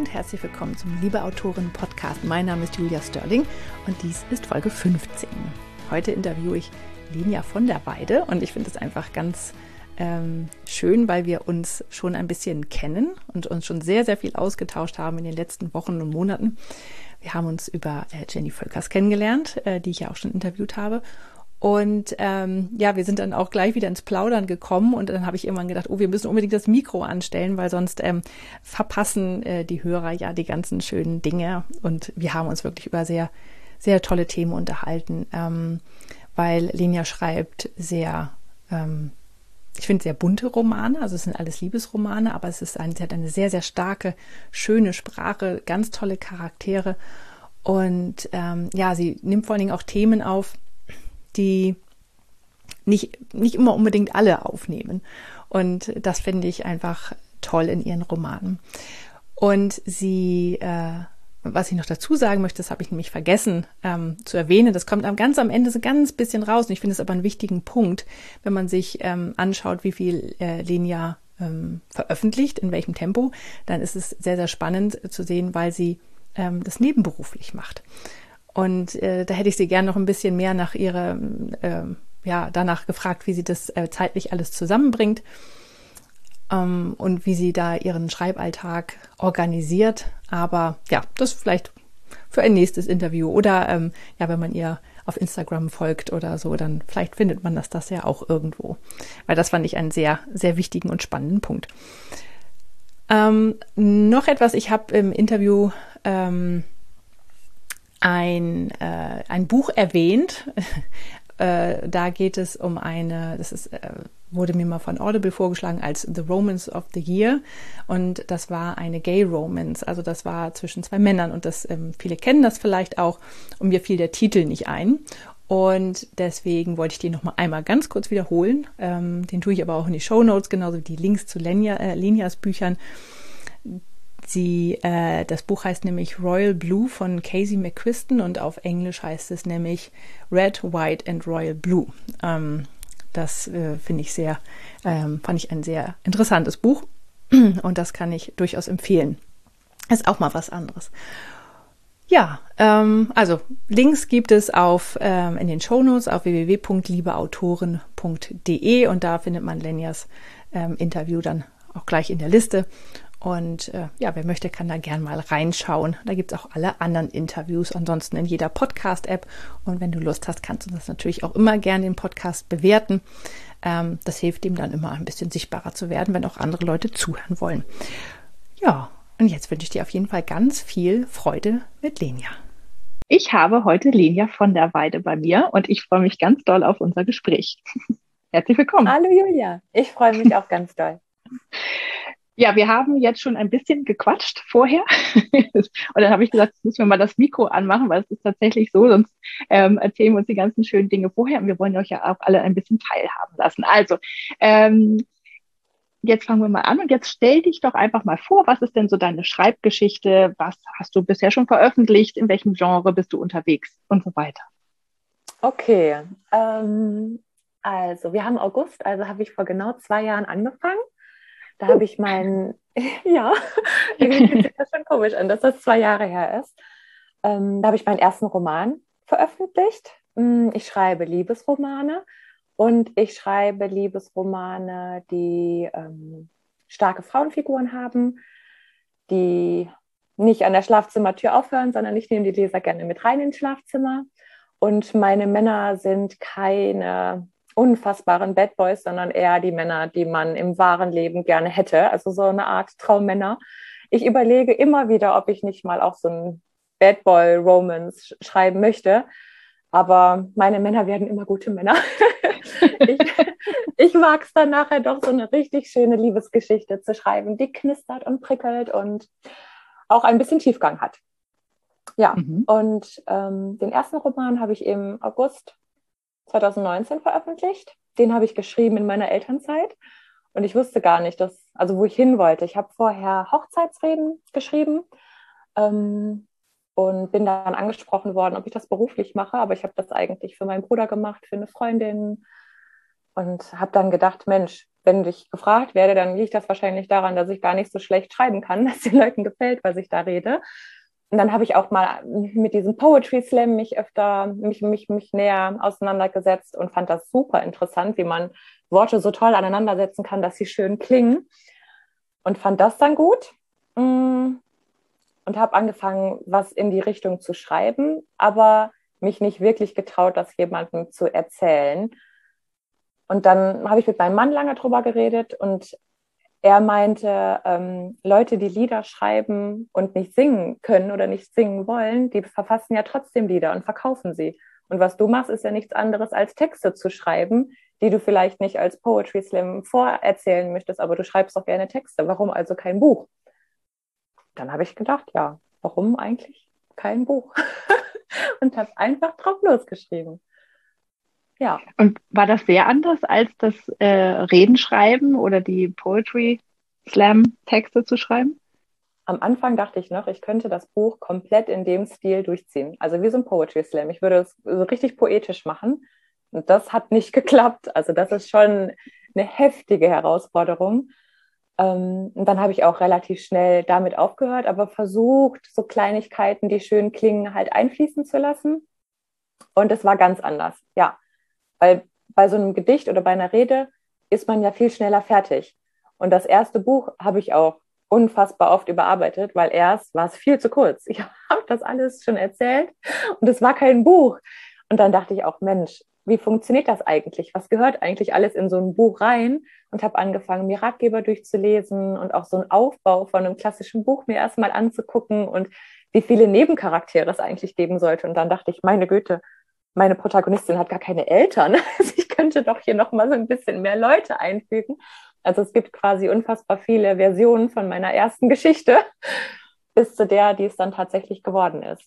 und herzlich willkommen zum Liebe Autorinnen Podcast. Mein Name ist Julia Störling und dies ist Folge 15. Heute interviewe ich Lenia von der Weide und ich finde es einfach ganz schön, weil wir uns schon ein bisschen kennen und uns schon sehr, sehr viel ausgetauscht haben in den letzten Wochen und Monaten. Wir haben uns über Jenny Völkers kennengelernt, die ich ja auch schon interviewt habe. Und wir sind dann auch gleich wieder ins Plaudern gekommen und dann habe ich irgendwann gedacht, wir müssen unbedingt das Mikro anstellen, weil sonst verpassen die Hörer ja die ganzen schönen Dinge. Und wir haben uns wirklich über sehr, sehr tolle Themen unterhalten, weil Lenia schreibt sehr, ich finde, sehr bunte Romane, also es sind alles Liebesromane, aber sie hat eine sehr, sehr starke, schöne Sprache, ganz tolle Charaktere und sie nimmt vor allen Dingen auch Themen auf, die nicht immer unbedingt alle aufnehmen. Und das finde ich einfach toll in ihren Romanen. Und sie, was ich noch dazu sagen möchte, das habe ich nämlich vergessen zu erwähnen, das kommt ganz am Ende so ganz bisschen raus. Und ich finde es aber einen wichtigen Punkt, wenn man sich anschaut, wie viel Lenia veröffentlicht, in welchem Tempo, dann ist es sehr, sehr spannend zu sehen, weil sie das nebenberuflich macht. Und da hätte ich sie gern noch ein bisschen mehr nach danach gefragt, wie sie das zeitlich alles zusammenbringt und wie sie da ihren Schreiballtag organisiert. Aber ja, das vielleicht für ein nächstes Interview oder wenn man ihr auf Instagram folgt oder so, dann vielleicht findet man das ja auch irgendwo. Weil das fand ich einen sehr, sehr wichtigen und spannenden Punkt. Noch etwas, ich habe im Interview ein Buch erwähnt. Da geht es um wurde mir mal von Audible vorgeschlagen als The Romance of the Year. Und das war eine Gay Romance. Also das war zwischen zwei Männern und viele kennen das vielleicht auch. Und mir fiel der Titel nicht ein. Und deswegen wollte ich den noch mal einmal ganz kurz wiederholen. Den tue ich aber auch in die Shownotes, genauso wie die Links zu Lenias Büchern. Das Buch heißt nämlich Royal Blue von Casey McQuiston und auf Englisch heißt es nämlich Red, White and Royal Blue. Das fand ich ein sehr interessantes Buch und das kann ich durchaus empfehlen. Ist auch mal was anderes. Ja, also Links gibt es in den Shownotes auf www.liebeautoren.de und da findet man Lenias Interview dann auch gleich in der Liste. Und wer möchte, kann da gern mal reinschauen. Da gibt es auch alle anderen Interviews, ansonsten in jeder Podcast-App. Und wenn du Lust hast, kannst du das natürlich auch immer gerne den Podcast bewerten. Das hilft ihm dann immer ein bisschen sichtbarer zu werden, wenn auch andere Leute zuhören wollen. Ja, und jetzt wünsche ich dir auf jeden Fall ganz viel Freude mit Lenia. Ich habe heute Lenia von der Weide bei mir und ich freue mich ganz doll auf unser Gespräch. Herzlich willkommen. Hallo Julia, ich freue mich auch ganz doll. Ja, wir haben jetzt schon ein bisschen gequatscht vorher und dann habe ich gesagt, jetzt müssen wir mal das Mikro anmachen, weil es ist tatsächlich so, sonst erzählen wir uns die ganzen schönen Dinge vorher und wir wollen euch ja auch alle ein bisschen teilhaben lassen. Also, jetzt fangen wir mal an und jetzt stell dich doch einfach mal vor, was ist denn so deine Schreibgeschichte, was hast du bisher schon veröffentlicht, in welchem Genre bist du unterwegs und so weiter. Okay, also wir haben August, also habe ich vor genau 2 Jahren angefangen. Da habe ich ja, irgendwie fühlt sich das schon komisch an, dass das 2 Jahre her ist. Da habe ich meinen ersten Roman veröffentlicht. Ich schreibe Liebesromane und ich schreibe Liebesromane, die starke Frauenfiguren haben, die nicht an der Schlafzimmertür aufhören, sondern ich nehme die Leser gerne mit rein ins Schlafzimmer. Und meine Männer sind keine unfassbaren Bad Boys, sondern eher die Männer, die man im wahren Leben gerne hätte. Also so eine Art Traummänner. Ich überlege immer wieder, ob ich nicht mal auch so ein Bad Boy Romance schreiben möchte. Aber meine Männer werden immer gute Männer. Ich mag es dann nachher doch, so eine richtig schöne Liebesgeschichte zu schreiben, die knistert und prickelt und auch ein bisschen Tiefgang hat. Ja, und den ersten Roman habe ich im August 2019 veröffentlicht. Den habe ich geschrieben in meiner Elternzeit. Und ich wusste gar nicht, wo ich hin wollte. Ich habe vorher Hochzeitsreden geschrieben und bin dann angesprochen worden, ob ich das beruflich mache. Aber ich habe das eigentlich für meinen Bruder gemacht, für eine Freundin. Und habe dann gedacht, Mensch, wenn ich gefragt werde, dann liegt das wahrscheinlich daran, dass ich gar nicht so schlecht schreiben kann, dass den Leuten gefällt, was ich da rede. Und dann habe ich auch mal mit diesem Poetry Slam mich näher auseinandergesetzt und fand das super interessant, wie man Worte so toll aneinandersetzen kann, dass sie schön klingen. Und fand das dann gut. Und habe angefangen, was in die Richtung zu schreiben, aber mich nicht wirklich getraut, das jemandem zu erzählen. Und dann habe ich mit meinem Mann lange drüber geredet und er meinte, Leute, die Lieder schreiben und nicht singen können oder nicht singen wollen, die verfassen ja trotzdem Lieder und verkaufen sie. Und was du machst, ist ja nichts anderes als Texte zu schreiben, die du vielleicht nicht als Poetry Slam vorerzählen möchtest, aber du schreibst doch gerne Texte. Warum also kein Buch? Dann habe ich gedacht, ja, warum eigentlich kein Buch? Und habe einfach drauf losgeschrieben. Ja. Und war das sehr anders als das Redenschreiben oder die Poetry Slam Texte zu schreiben? Am Anfang dachte ich noch, ich könnte das Buch komplett in dem Stil durchziehen. Also wie so ein Poetry Slam. Ich würde es so richtig poetisch machen. Und das hat nicht geklappt. Also das ist schon eine heftige Herausforderung. Und dann habe ich auch relativ schnell damit aufgehört, aber versucht, so Kleinigkeiten, die schön klingen, halt einfließen zu lassen. Und es war ganz anders, ja. Weil bei so einem Gedicht oder bei einer Rede ist man ja viel schneller fertig. Und das erste Buch habe ich auch unfassbar oft überarbeitet, weil erst war es viel zu kurz. Ich habe das alles schon erzählt und es war kein Buch. Und dann dachte ich auch, Mensch, wie funktioniert das eigentlich? Was gehört eigentlich alles in so ein Buch rein? Und habe angefangen, mir Ratgeber durchzulesen und auch so einen Aufbau von einem klassischen Buch mir erstmal anzugucken und wie viele Nebencharaktere es eigentlich geben sollte. Und dann dachte ich, meine Güte, meine Protagonistin hat gar keine Eltern. Also ich könnte doch hier noch mal so ein bisschen mehr Leute einfügen. Also es gibt quasi unfassbar viele Versionen von meiner ersten Geschichte bis zu der, die es dann tatsächlich geworden ist.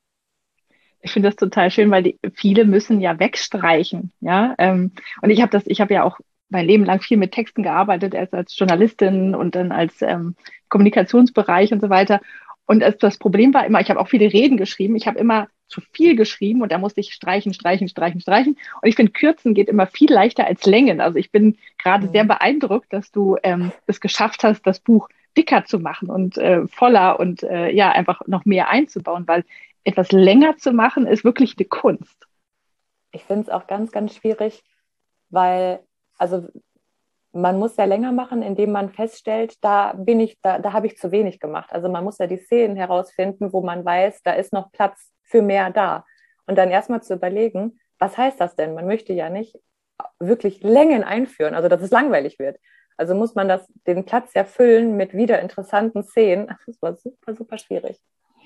Ich finde das total schön, weil viele müssen ja wegstreichen, ja. Und ich habe ja auch mein Leben lang viel mit Texten gearbeitet, erst als Journalistin und dann als Kommunikationsbereich und so weiter. Und das Problem war immer, ich habe auch viele Reden geschrieben, ich habe immer zu viel geschrieben und da musste ich streichen, streichen, streichen, streichen. Und ich finde, Kürzen geht immer viel leichter als Längen. Also ich bin gerade sehr beeindruckt, dass du es geschafft hast, das Buch dicker zu machen und voller und ja, einfach noch mehr einzubauen, weil etwas länger zu machen, ist wirklich eine Kunst. Ich finde es auch ganz, ganz schwierig, weil, also man muss ja länger machen, indem man feststellt, da habe ich zu wenig gemacht. Also man muss ja die Szenen herausfinden, wo man weiß, da ist noch Platz für mehr da. Und dann erstmal zu überlegen, was heißt das denn? Man möchte ja nicht wirklich Längen einführen, also dass es langweilig wird. Also muss man den Platz ja füllen mit wieder interessanten Szenen. Das war super, super schwierig.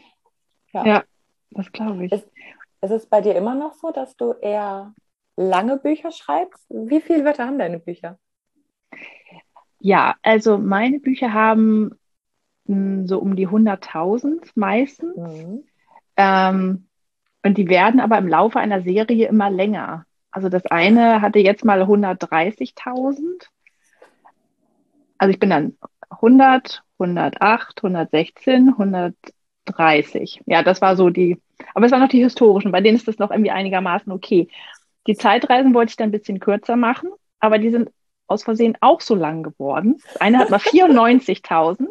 Ja, das glaube ich. Ist es bei dir immer noch so, dass du eher lange Bücher schreibst? Wie viele Wörter haben deine Bücher? Ja, also meine Bücher haben so um die 100.000 meistens. Mhm. Und die werden aber im Laufe einer Serie immer länger. Also das eine hatte jetzt mal 130.000. Also ich bin dann 100, 108, 116, 130. Ja, das war so aber es waren noch die historischen, bei denen ist das noch irgendwie einigermaßen okay. Die Zeitreisen wollte ich dann ein bisschen kürzer machen, aber die sind aus Versehen auch so lang geworden. Das eine hat mal 94.000.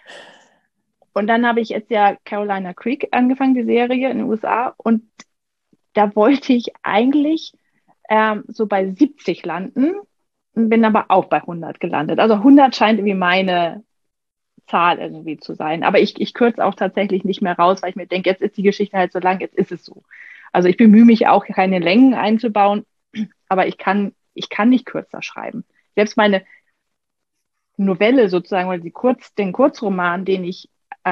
Und dann habe ich jetzt ja Carolina Creek angefangen, die Serie in den USA. Und da wollte ich eigentlich so bei 70 landen und bin aber auch bei 100 gelandet. Also 100 scheint irgendwie meine Zahl irgendwie zu sein. Aber ich kürze auch tatsächlich nicht mehr raus, weil ich mir denke, jetzt ist die Geschichte halt so lang, jetzt ist es so. Also ich bemühe mich auch, keine Längen einzubauen, aber ich kann nicht kürzer schreiben. Selbst meine Novelle sozusagen, oder den Kurzroman, den ich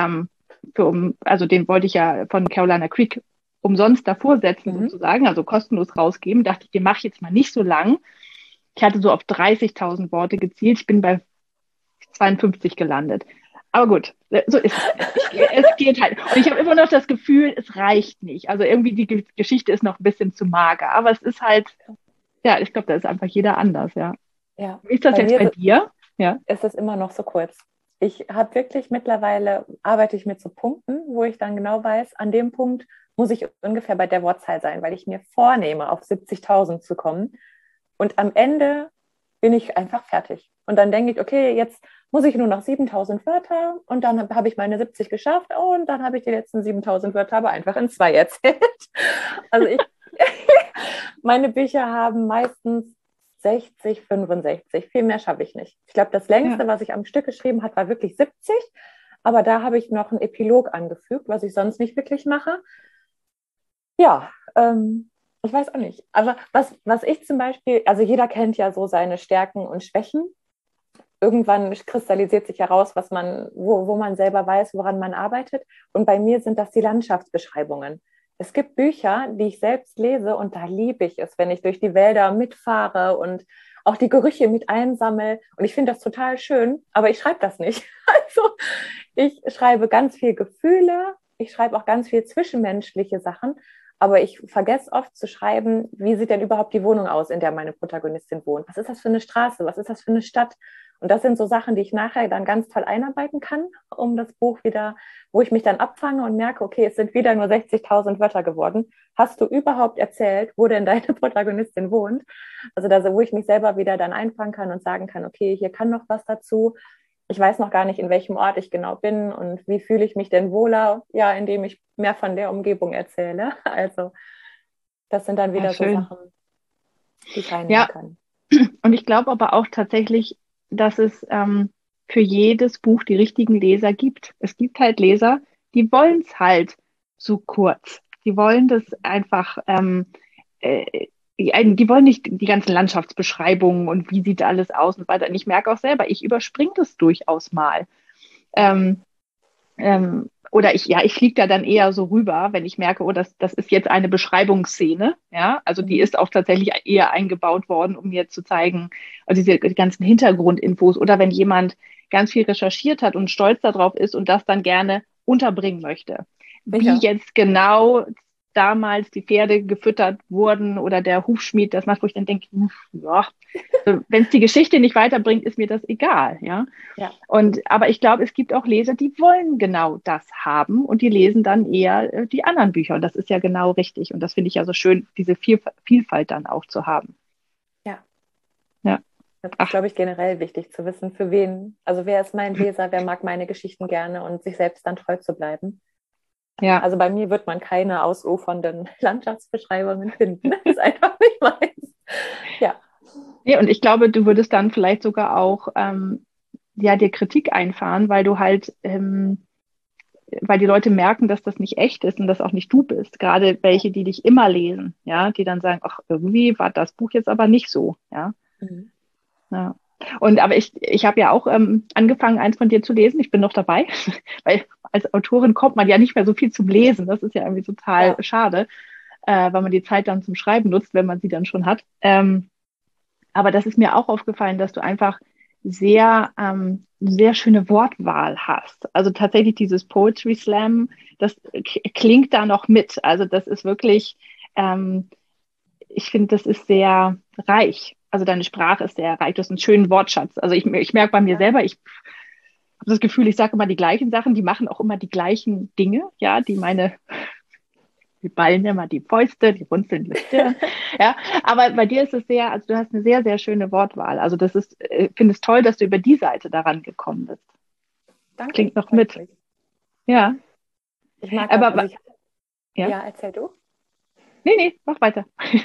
also den wollte ich ja von Carolina Creek umsonst davor setzen sozusagen, also kostenlos rausgeben, dachte ich, den mache ich jetzt mal nicht so lang. Ich hatte so auf 30.000 Worte gezielt, ich bin bei 52 gelandet. Aber gut, so ist es. Es geht halt. Und ich habe immer noch das Gefühl, es reicht nicht. Also irgendwie die Geschichte ist noch ein bisschen zu mager. Aber es ist halt, ja, ich glaube, da ist einfach jeder anders, ja. Ja, Wie ist das jetzt bei dir? Ja. Ist es immer noch so kurz. Ich habe wirklich mittlerweile, arbeite ich mit so Punkten, wo ich dann genau weiß, an dem Punkt muss ich ungefähr bei der Wortzahl sein, weil ich mir vornehme, auf 70.000 zu kommen. Und am Ende bin ich einfach fertig. Und dann denke ich, okay, jetzt muss ich nur noch 7.000 Wörter und dann habe ich meine 70 geschafft und dann habe ich die letzten 7.000 Wörter aber einfach in 2 erzählt. Also meine Bücher haben meistens 60, 65. Viel mehr schaffe ich nicht. Ich glaube, das längste, was ich am Stück geschrieben habe, war wirklich 70. Aber da habe ich noch einen Epilog angefügt, was ich sonst nicht wirklich mache. Ja, ich weiß auch nicht. Aber was ich zum Beispiel, also jeder kennt ja so seine Stärken und Schwächen. Irgendwann kristallisiert sich heraus, wo man selber weiß, woran man arbeitet. Und bei mir sind das die Landschaftsbeschreibungen. Es gibt Bücher, die ich selbst lese und da liebe ich es, wenn ich durch die Wälder mitfahre und auch die Gerüche mit einsammle. Und ich finde das total schön, aber ich schreibe das nicht. Also ich schreibe ganz viel Gefühle, ich schreibe auch ganz viel zwischenmenschliche Sachen, aber ich vergesse oft zu schreiben, wie sieht denn überhaupt die Wohnung aus, in der meine Protagonistin wohnt? Was ist das für eine Straße? Was ist das für eine Stadt? Und das sind so Sachen, die ich nachher dann ganz toll einarbeiten kann, um das Buch wieder, wo ich mich dann abfange und merke, okay, es sind wieder nur 60.000 Wörter geworden. Hast du überhaupt erzählt, wo denn deine Protagonistin wohnt? Also da, wo ich mich selber wieder dann einfangen kann und sagen kann, okay, hier kann noch was dazu. Ich weiß noch gar nicht, in welchem Ort ich genau bin und wie fühle ich mich denn wohler, ja, indem ich mehr von der Umgebung erzähle. Also das sind dann wieder so Sachen, die ich reinnehmen kann. Und ich glaube aber auch tatsächlich, dass es für jedes Buch die richtigen Leser gibt. Es gibt halt Leser, die wollen es halt so kurz. Die wollen das einfach, die wollen nicht die ganzen Landschaftsbeschreibungen und wie sieht alles aus und so weiter. Und ich merke auch selber, ich überspringe das durchaus mal. Oder ich fliege da dann eher so rüber, wenn ich merke, oh, das ist jetzt eine Beschreibungsszene. Ja, also die ist auch tatsächlich eher eingebaut worden, um mir zu zeigen, also die ganzen Hintergrundinfos. Oder wenn jemand ganz viel recherchiert hat und stolz darauf ist und das dann gerne unterbringen möchte. Wie jetzt genau damals die Pferde gefüttert wurden oder der Hufschmied das macht, wo ich dann denke, ja, wenn es die Geschichte nicht weiterbringt, ist mir das egal, ja. Aber ich glaube, es gibt auch Leser, die wollen genau das haben und die lesen dann eher die anderen Bücher und das ist ja genau richtig und das finde ich ja so schön, diese Vielfalt dann auch zu haben. Ja. Das ist, glaube ich, generell wichtig zu wissen, für wen, also wer ist mein Leser, wer mag meine Geschichten gerne und sich selbst dann treu zu bleiben. Ja. Also bei mir wird man keine ausufernden Landschaftsbeschreibungen finden. Das ist einfach nicht meins. Ja. Ja, und ich glaube, du würdest dann vielleicht sogar auch dir Kritik einfahren, weil du halt, weil die Leute merken, dass das nicht echt ist und das auch nicht du bist. Gerade welche, die dich immer lesen, ja, die dann sagen, ach, irgendwie war das Buch jetzt aber nicht so, ja. Ja. Aber ich habe ja auch angefangen, eins von dir zu lesen. Ich bin noch dabei, weil als Autorin kommt man ja nicht mehr so viel zum Lesen. Das ist ja irgendwie total schade, weil man die Zeit dann zum Schreiben nutzt, wenn man sie dann schon hat. Aber das ist mir auch aufgefallen, dass du einfach sehr schöne Wortwahl hast. Also tatsächlich dieses Poetry Slam, das klingt da noch mit. Also das ist wirklich, ich finde, das ist sehr reich. Also deine Sprache ist sehr reich. Du hast einen schönen Wortschatz. Also ich merke bei mir selber, ich habe das Gefühl, ich sage immer die gleichen Sachen, die machen auch immer die gleichen Dinge, ja, die ballen immer die Fäuste, die runzeln die Stirn. Ja, aber bei dir ist es sehr, also du hast eine sehr, sehr schöne Wortwahl. Also das ist, ich finde es toll, dass du über die Seite daran gekommen bist. Danke. Klingt noch mit. Mich. Ja. Ich mag das. Also ja, erzähl du. Nee, mach weiter.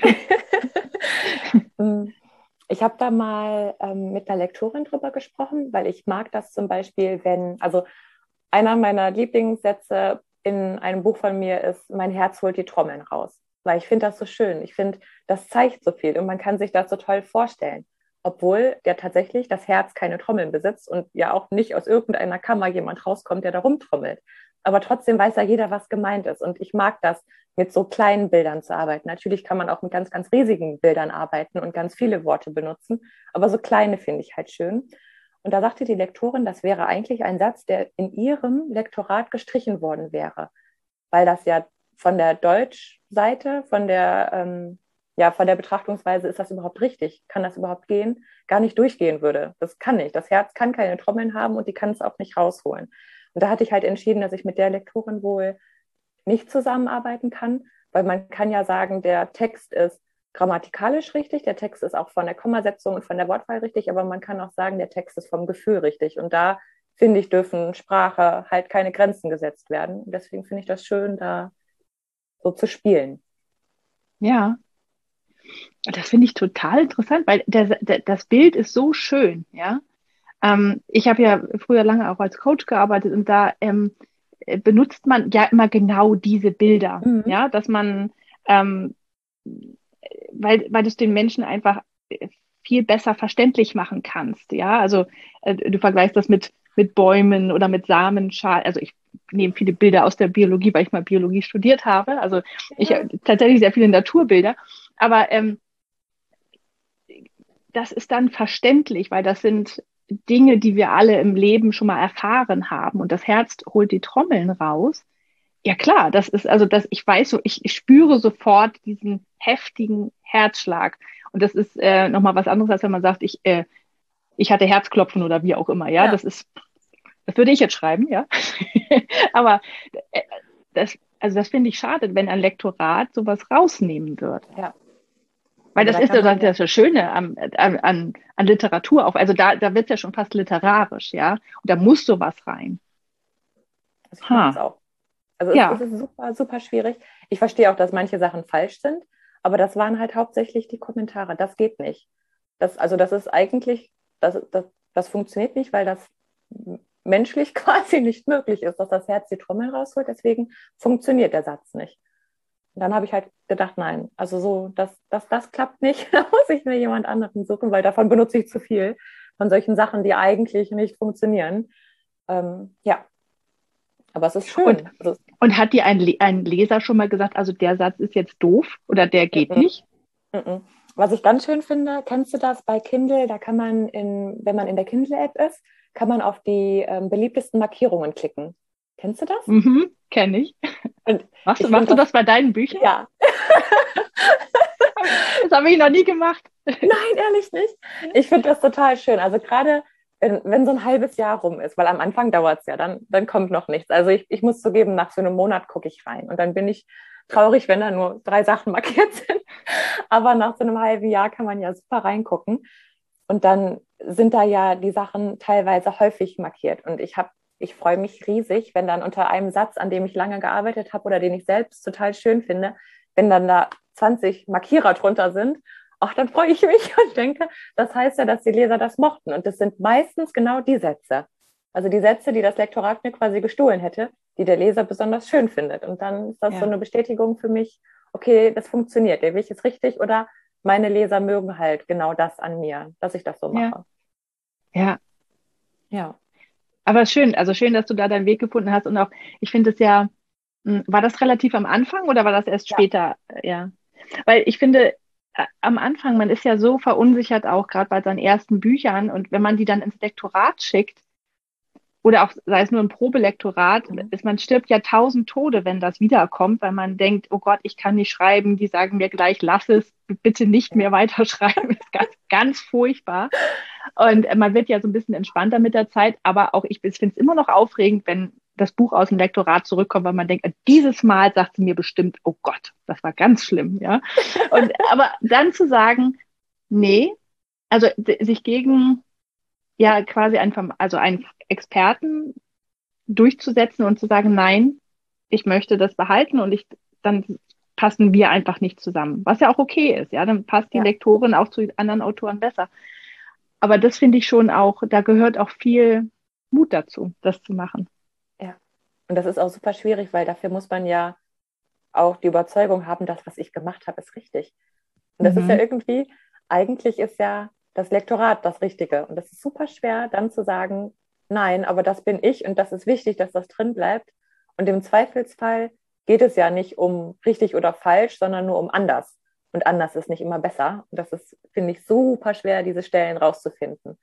Ich habe da mal mit einer Lektorin drüber gesprochen, weil ich mag das zum Beispiel, also einer meiner Lieblingssätze in einem Buch von mir ist, mein Herz holt die Trommeln raus. Weil ich finde das so schön. Ich finde, das zeigt so viel und man kann sich das so toll vorstellen. Obwohl ja tatsächlich das Herz keine Trommeln besitzt und ja auch nicht aus irgendeiner Kammer jemand rauskommt, der da rumtrommelt. Aber trotzdem weiß ja jeder, was gemeint ist. Und ich mag das, mit so kleinen Bildern zu arbeiten. Natürlich kann man auch mit ganz, ganz riesigen Bildern arbeiten und ganz viele Worte benutzen. Aber so kleine finde ich halt schön. Und da sagte die Lektorin, das wäre eigentlich ein Satz, der in ihrem Lektorat gestrichen worden wäre, weil das ja von der Deutschseite, von der Betrachtungsweise, ist das überhaupt richtig? Kann das überhaupt gehen? Gar nicht durchgehen würde. Das kann nicht. Das Herz kann keine Trommeln haben und die kann es auch nicht rausholen. Und da hatte ich halt entschieden, dass ich mit der Lektorin wohl nicht zusammenarbeiten kann, weil man kann ja sagen, der Text ist grammatikalisch richtig, der Text ist auch von der Kommasetzung und von der Wortwahl richtig, aber man kann auch sagen, der Text ist vom Gefühl richtig. Und da, finde ich, dürfen Sprache halt keine Grenzen gesetzt werden. Und deswegen finde ich das schön, da so zu spielen. Ja, das finde ich total interessant, weil das Bild ist so schön, ja. Ich habe ja früher lange auch als Coach gearbeitet und da benutzt man ja immer genau diese Bilder, Mhm. ja, dass man, ähm, weil du es den Menschen einfach viel besser verständlich machen kannst, ja. Also du vergleichst das mit Bäumen oder mit Samenschalen. Also ich nehme viele Bilder aus der Biologie, weil ich mal Biologie studiert habe. Also ich Ja, tatsächlich sehr viele Naturbilder, aber das ist dann verständlich, weil das sind Dinge, die wir alle im Leben schon mal erfahren haben. Und das Herz holt die Trommeln raus. Ja klar, das ist also das, ich weiß so, ich spüre sofort diesen heftigen Herzschlag. Und das ist nochmal was anderes, als wenn man sagt, ich hatte Herzklopfen oder wie auch immer. Ja, ja, das würde ich jetzt schreiben, ja. Aber äh, also das finde ich schade, wenn ein Lektorat sowas rausnehmen wird. ja. Weil Aber das da ist kann ja man ja, das Schöne an Literatur auch. Also da wird es ja schon fast literarisch, ja. Und da muss sowas rein. also ich finde das Ha, auch. Also es ja, ist super, super schwierig. Ich verstehe auch, dass manche Sachen falsch sind, aber das waren halt hauptsächlich die Kommentare. Das geht nicht. Also das ist eigentlich, das funktioniert nicht, weil das menschlich quasi nicht möglich ist, dass das Herz die Trommel rausholt. Deswegen funktioniert der Satz nicht. Und dann habe ich halt gedacht, nein, also so, das klappt nicht. Da muss ich mir jemand anderen suchen, weil davon benutze ich zu viel von solchen Sachen, die eigentlich nicht funktionieren. Ja, aber es ist und, schön. Also, und hat dir ein Leser schon mal gesagt, also der Satz ist jetzt doof oder der geht mm, nicht? mm, mm. Was ich ganz schön finde, kennst du das bei Kindle? Da kann man, wenn man in der Kindle-App ist, kann man auf die beliebtesten Markierungen klicken. Kennst du das? Mhm, kenne ich. Und ich Machst finde du das, das bei deinen Büchern? ja, Das habe ich noch nie gemacht. nein, ehrlich nicht. Ich finde das total schön. Also gerade wenn so ein halbes Jahr rum ist, weil am Anfang dauert es ja, dann kommt noch nichts. Also ich muss zugeben, nach so einem Monat gucke ich rein und dann bin ich traurig, wenn da nur 3 Sachen markiert sind. Aber nach so einem halben Jahr kann man ja super reingucken. Und dann sind da ja die Sachen teilweise häufig markiert. Und ich freue mich riesig, wenn dann unter einem Satz, an dem ich lange gearbeitet habe oder den ich selbst total schön finde, wenn dann da 20 Markierer drunter sind, ach, dann freue ich mich und denke, das heißt ja, dass die Leser das mochten. Und das sind meistens genau die Sätze. Also die Sätze, die das Lektorat mir quasi gestohlen hätte, die der Leser besonders schön findet. Und dann ist das so Ja, eine Bestätigung für mich, okay, das funktioniert, der Weg ist richtig oder meine Leser mögen halt genau das an mir, dass ich das so ja, mache. ja. Ja. Aber schön, also schön, dass du da deinen Weg gefunden hast. Und auch, ich finde es ja, war das relativ am Anfang oder war das erst Ja. später? Ja. Weil ich finde, am Anfang, man ist ja so verunsichert auch gerade bei seinen ersten Büchern und wenn man die dann ins Lektorat schickt oder auch sei es nur ein Probelektorat, Mhm. man stirbt ja 1000 Tode, wenn das wiederkommt, weil man denkt, oh Gott, ich kann nicht schreiben, die sagen mir gleich, lass es, bitte nicht mehr Ja. weiterschreiben, ist ganz, ganz furchtbar. Und man wird ja so ein bisschen entspannter mit der Zeit, aber auch ich finde es immer noch aufregend, wenn das Buch aus dem Lektorat zurückkommt, weil man denkt, dieses Mal sagt sie mir bestimmt, oh Gott, das war ganz schlimm, ja. Und aber dann zu sagen, nee, also sich gegen ja quasi also einen Experten durchzusetzen und zu sagen, nein, ich möchte das behalten und dann passen wir einfach nicht zusammen. Was ja auch okay ist, ja, dann passt die Ja. Lektorin auch zu anderen Autoren besser. Aber das finde ich schon auch, da gehört auch viel Mut dazu, das zu machen. Ja. Und das ist auch super schwierig, weil dafür muss man ja auch die Überzeugung haben, das, was ich gemacht habe, ist richtig. Und das ist ja Mhm. irgendwie, eigentlich ist ja das Lektorat das Richtige. Und das ist super schwer, dann zu sagen, nein, aber das bin ich und das ist wichtig, dass das drin bleibt. Und im Zweifelsfall geht es ja nicht um richtig oder falsch, sondern nur um anders. Und anders ist nicht immer besser. Und das ist, finde ich, super schwer, diese Stellen rauszufinden.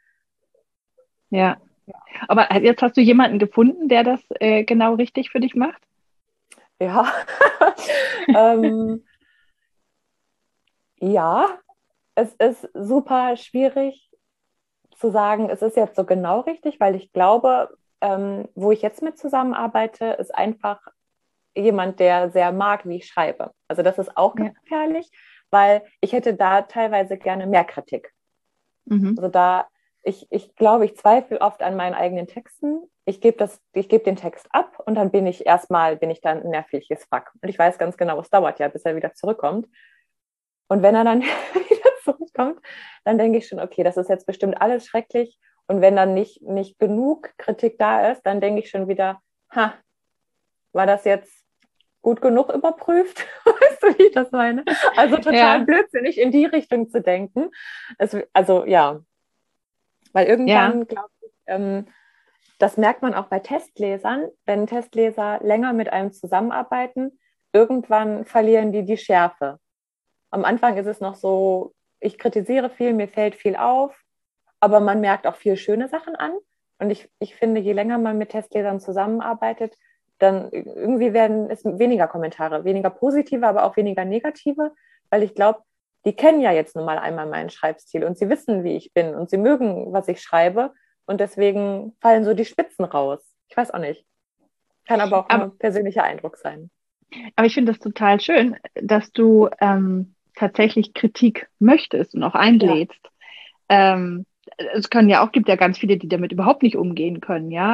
Ja, aber jetzt hast du jemanden gefunden, der das genau richtig für dich macht? Ja, ähm, ja, es ist super schwierig zu sagen, es ist jetzt so genau richtig, weil ich glaube, wo ich jetzt mit zusammenarbeite, ist einfach jemand, der sehr mag, wie ich schreibe. Also das ist auch Ja, gefährlich, weil ich hätte da teilweise gerne mehr Kritik. Mhm. Also ich glaube, ich zweifle oft an meinen eigenen Texten. Ich gebe den Text ab und dann bin ich dann ein nerviges Fuck. Und ich weiß ganz genau, es dauert ja, bis er wieder zurückkommt. Und wenn er dann wieder zurückkommt, dann denke ich schon, okay, das ist jetzt bestimmt alles schrecklich. Und wenn dann nicht genug Kritik da ist, dann denke ich schon wieder, war das jetzt gut genug überprüft? Weißt du, wie ich das meine? Also total blödsinnig in die Richtung zu denken. Also ja, weil Ja, irgendwann, glaube ich, das merkt man auch bei Testlesern, wenn Testleser länger mit einem zusammenarbeiten, irgendwann verlieren die Schärfe. Am Anfang ist es noch so, ich kritisiere viel, mir fällt viel auf, aber man merkt auch viel schöne Sachen an. Und ich finde, je länger man mit Testlesern zusammenarbeitet, dann irgendwie werden es weniger Kommentare, weniger positive, aber auch weniger negative, weil ich glaube, die kennen ja jetzt nun mal einmal meinen Schreibstil und sie wissen, wie ich bin und sie mögen, was ich schreibe und deswegen fallen so die Spitzen raus. Ich weiß auch nicht. Kann aber auch nur aber, ein persönlicher Eindruck sein. aber ich finde das total schön, dass du tatsächlich Kritik möchtest und auch Ja. einlädst. Ähm, gibt ja ganz viele, die damit überhaupt nicht umgehen können, ja.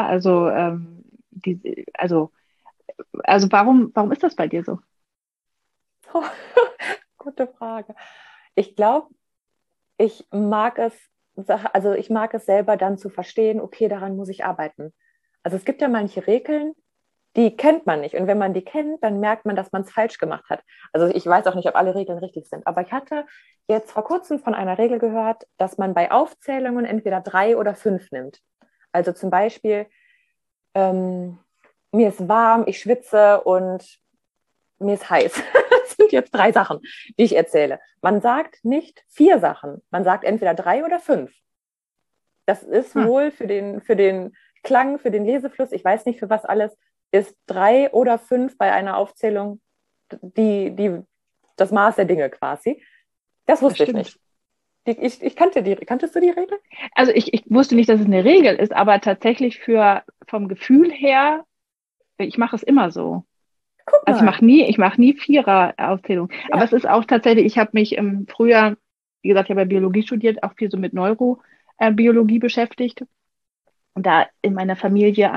Also warum ist das bei dir so? Oh, gute Frage. Ich glaube, ich mag es, also ich mag es selber dann zu verstehen, okay, daran muss ich arbeiten. Also es gibt ja manche Regeln, die kennt man nicht. Und wenn man die kennt, dann merkt man, dass man es falsch gemacht hat. Also ich weiß auch nicht, ob alle Regeln richtig sind. Aber ich hatte jetzt vor kurzem von einer Regel gehört, dass man bei Aufzählungen entweder 3 oder 5 nimmt. Also zum Beispiel, ähm, mir ist warm, ich schwitze und mir ist heiß. Das sind jetzt 3 Sachen, die ich erzähle. Man sagt nicht 4 Sachen. Man sagt entweder 3 oder 5. Das ist Hm, wohl für den Klang, für den Lesefluss, ich weiß nicht für was alles, ist 3 oder 5 bei einer Aufzählung das Maß der Dinge quasi. Das das wusste ich stimmt. nicht. Kanntest du die Regel? Also ich wusste nicht, dass es eine Regel ist, aber tatsächlich vom Gefühl her, ich mache es immer so. Guck Also mal. ich mache nie Vierer-Aufzählung. Aber es Ja. ist auch tatsächlich, ich habe mich früher, wie gesagt, ich habe ja Biologie studiert, auch viel so mit Neurobiologie beschäftigt. Und da in meiner Familie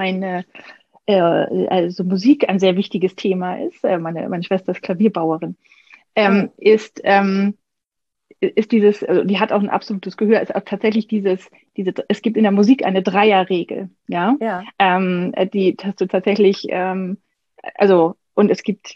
also Musik ein sehr wichtiges Thema ist, meine Schwester ist Klavierbauerin, Oh. ist dieses, also die hat auch ein absolutes Gehör, ist auch tatsächlich es gibt in der Musik eine Dreierregel, ja, Ja. die hast du tatsächlich, also, und es gibt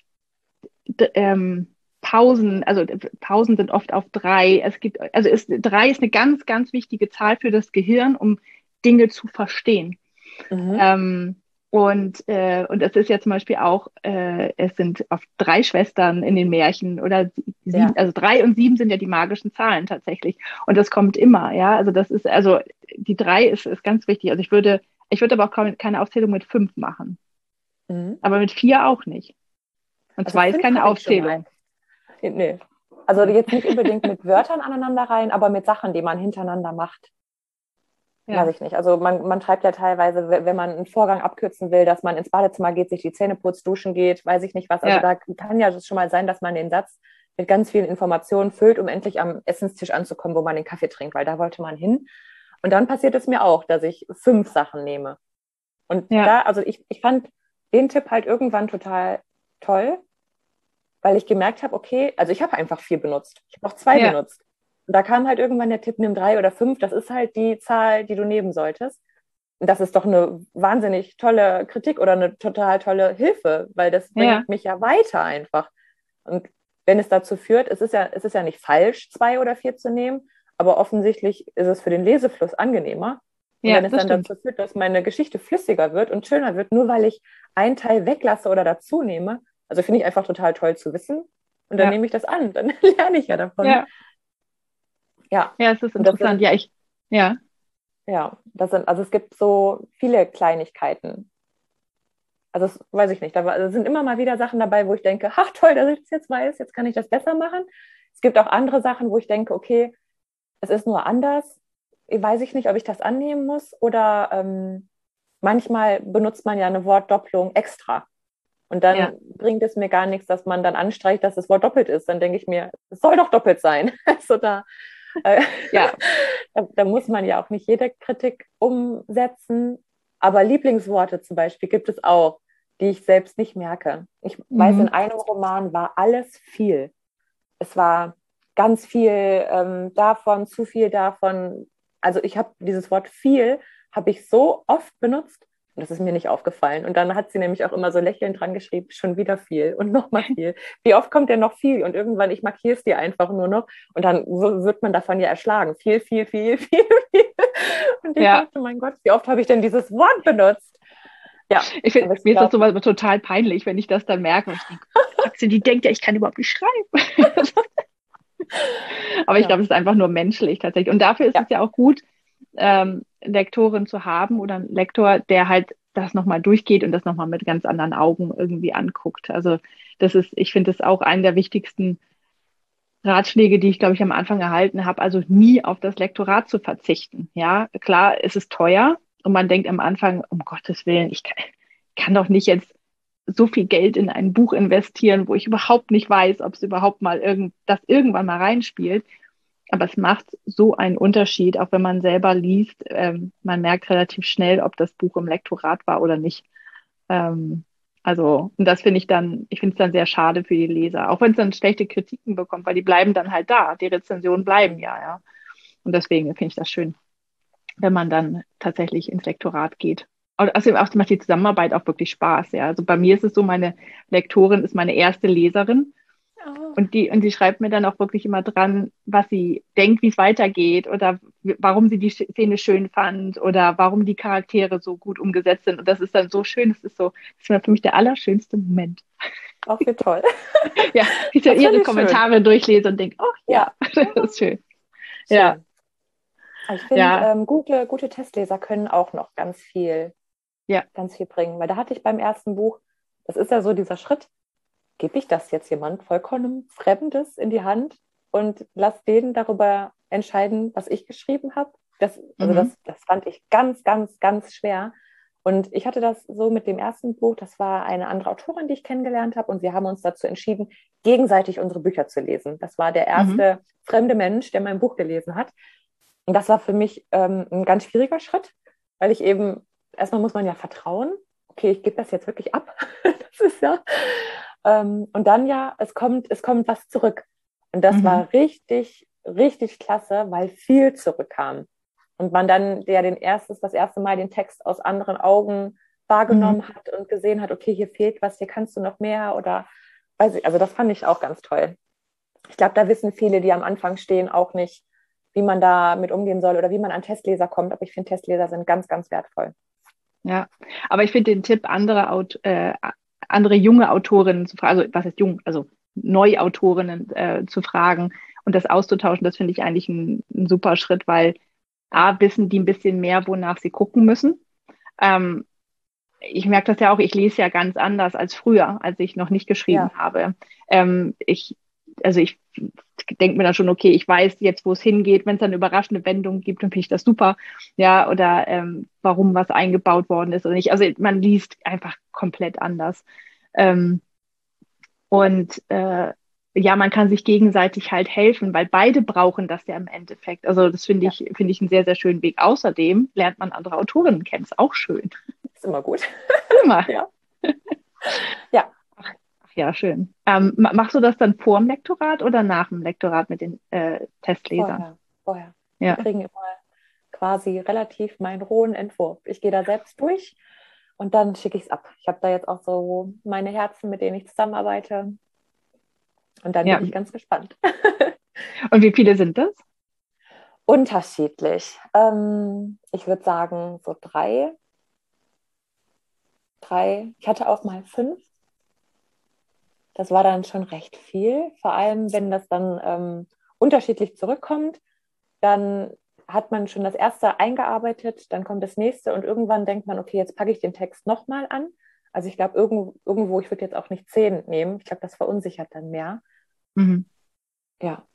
Pausen, also Pausen sind oft auf 3. Also 3 ist eine ganz, ganz wichtige Zahl für das Gehirn, um Dinge zu verstehen. Mhm. Und es ist ja zum Beispiel auch, es sind oft 3 Schwestern in den Märchen oder 7, Ja. also 3 und 7 sind ja die magischen Zahlen tatsächlich. Und das kommt immer, ja. Also die 3 ist ganz wichtig. Also ich würde aber auch keine Aufzählung mit 5 machen. Mhm. Aber mit 4 auch nicht. Und Also 2 ist 5 keine hatte ich schon mal. Aufzählung. Nee. Also jetzt nicht unbedingt mit Wörtern aneinander rein, aber mit Sachen, die man hintereinander macht. Weiß Ja, ich nicht. Also man schreibt ja teilweise, wenn man einen Vorgang abkürzen will, dass man ins Badezimmer geht, sich die Zähne putzt, duschen geht, weiß ich nicht was. Also ja, da kann ja schon mal sein, dass man den Satz mit ganz vielen Informationen füllt, um endlich am Essenstisch anzukommen, wo man den Kaffee trinkt, weil da wollte man hin. Und dann passiert es mir auch, dass ich 5 Sachen nehme. Und ja, da, also ich fand den Tipp halt irgendwann total toll, weil ich gemerkt habe, okay, also ich habe einfach 4 benutzt. Ich habe auch 2 ja, benutzt. Und da kam halt irgendwann der Tipp, nimm 3 oder 5. Das ist halt die Zahl, die du nehmen solltest. Und das ist doch eine wahnsinnig tolle Kritik oder eine total tolle Hilfe, weil das ja, bringt mich ja weiter einfach. Und wenn es dazu führt, es ist ja nicht falsch, 2 oder 4 zu nehmen, aber offensichtlich ist es für den Lesefluss angenehmer. Und ja, wenn es das dann stimmt. dazu führt, dass meine Geschichte flüssiger wird und schöner wird, nur weil ich einen Teil weglasse oder dazu nehme, also finde ich einfach total toll zu wissen. Und dann Ja, nehme ich das an, dann lerne ich ja davon. ja, Ja, ja, es ist und das interessant. sind, Ja, also es gibt so viele Kleinigkeiten. Also das weiß ich nicht, es sind immer mal wieder Sachen dabei, wo ich denke, ach toll, dass ich das jetzt weiß, jetzt kann ich das besser machen. Es gibt auch andere Sachen, wo ich denke, okay, es ist nur anders. Weiß ich nicht, ob ich das annehmen muss oder manchmal benutzt man ja eine Wortdopplung extra. Und dann bringt es mir gar nichts, dass man dann anstreicht, dass das Wort doppelt ist. Dann denke ich mir, es soll doch doppelt sein. Also da muss man ja auch nicht jede Kritik umsetzen. Aber Lieblingsworte zum Beispiel gibt es auch, die ich selbst nicht merke. Ich weiß, in einem Roman war alles viel. Es war ganz viel davon, zu viel davon. Also ich habe dieses Wort viel, habe ich so oft benutzt und das ist mir nicht aufgefallen. Und dann hat sie nämlich auch immer so lächelnd dran geschrieben, schon wieder viel und nochmal viel. Wie oft kommt denn noch viel? Und irgendwann, ich markiere es dir einfach nur noch und dann wird man davon ja erschlagen. Viel, viel, viel, viel, viel. Und ich dachte, mein Gott, wie oft habe ich denn dieses Wort benutzt? Ja, mir ist das sowas total peinlich, wenn ich das dann merke und ich denke, Axel, die denkt ja, ich kann überhaupt nicht schreiben. Aber ich glaube, es ist einfach nur menschlich tatsächlich. Und dafür ist es ja auch gut, Lektorin zu haben oder einen Lektor, der halt das nochmal durchgeht und das nochmal mit ganz anderen Augen irgendwie anguckt. Also ich finde das auch einen der wichtigsten Ratschläge, die ich, glaube ich, am Anfang erhalten habe, also nie auf das Lektorat zu verzichten. Ja, klar, es ist teuer und man denkt am Anfang, um Gottes Willen, ich kann doch nicht jetzt so viel Geld in ein Buch investieren, wo ich überhaupt nicht weiß, ob es überhaupt mal irgendwann mal reinspielt. Aber es macht so einen Unterschied, auch wenn man selber liest. Man merkt relativ schnell, ob das Buch im Lektorat war oder nicht. Und das finde ich finde es dann sehr schade für die Leser, auch wenn es dann schlechte Kritiken bekommt, weil die bleiben dann halt da. Die Rezensionen bleiben ja. Und deswegen finde ich das schön, wenn man dann tatsächlich ins Lektorat geht. Und außerdem macht die Zusammenarbeit auch wirklich Spaß, ja. Also bei mir ist es so, meine Lektorin ist meine erste Leserin. Und die schreibt mir dann auch wirklich immer dran, was sie denkt, wie es weitergeht oder warum sie die Szene schön fand oder warum die Charaktere so gut umgesetzt sind. Und das ist dann so schön. Das ist für mich der allerschönste Moment. Auch wie toll. Ja, ich dann ihre Kommentare durchlese und denke, das ist schön. Schön. Ja. Ich finde, gute Testleser können auch noch ganz viel bringen. Weil da hatte ich beim ersten Buch, das ist ja so dieser Schritt, gebe ich das jetzt jemand vollkommen Fremdes in die Hand und lass den darüber entscheiden, was ich geschrieben habe. Das fand ich ganz, ganz, ganz schwer. Und ich hatte das so mit dem ersten Buch, das war eine andere Autorin, die ich kennengelernt habe und wir haben uns dazu entschieden, gegenseitig unsere Bücher zu lesen. Das war der erste fremde Mensch, der mein Buch gelesen hat. Und das war für mich ein ganz schwieriger Schritt, weil ich eben, erstmal muss man ja vertrauen, okay, ich gebe das jetzt wirklich ab. Das ist und dann es kommt was zurück. Und das war richtig, richtig klasse, weil viel zurückkam. Und man dann das erste Mal den Text aus anderen Augen wahrgenommen hat und gesehen hat, okay, hier fehlt was, hier kannst du noch mehr oder weiß ich, also das fand ich auch ganz toll. Ich glaube, da wissen viele, die am Anfang stehen, auch nicht, wie man da mit umgehen soll oder wie man an Testleser kommt. Aber ich finde, Testleser sind ganz, ganz wertvoll. Ja, aber ich finde den Tipp, andere junge Autorinnen zu fragen, also was heißt jung, also Neuautorinnen zu fragen und das auszutauschen, das finde ich eigentlich ein super Schritt, weil wissen die ein bisschen mehr, wonach sie gucken müssen. Ich merke das ja auch, ich lese ja ganz anders als früher, als ich noch nicht geschrieben habe. Ich denke mir dann schon, okay, ich weiß jetzt, wo es hingeht. Wenn es dann eine überraschende Wendung gibt, dann finde ich das super. Ja, oder warum was eingebaut worden ist oder nicht. Also man liest einfach komplett anders. Man kann sich gegenseitig halt helfen, weil beide brauchen das ja im Endeffekt. Also das finde ich einen sehr, sehr schönen Weg. Außerdem lernt man andere Autorinnen kennen. Ist auch schön. Ist immer gut. Immer. Ja. Ja, schön. Machst du das dann vor dem Lektorat oder nach dem Lektorat mit den Testlesern? Vorher. Ja. Wir kriegen immer quasi relativ meinen rohen Entwurf. Ich gehe da selbst durch und dann schicke ich es ab. Ich habe da jetzt auch so meine Herzen, mit denen ich zusammenarbeite. Und dann bin ich ganz gespannt. Und wie viele sind das? Unterschiedlich. Ich würde sagen so 3. Ich hatte auch mal 5. Das war dann schon recht viel. Vor allem, wenn das dann unterschiedlich zurückkommt, dann hat man schon das erste eingearbeitet, dann kommt das nächste und irgendwann denkt man, okay, jetzt packe ich den Text nochmal an. Also ich glaube, irgendwo, ich würde jetzt auch nicht 10 nehmen. Ich glaube, das verunsichert dann mehr. Mhm. Ja.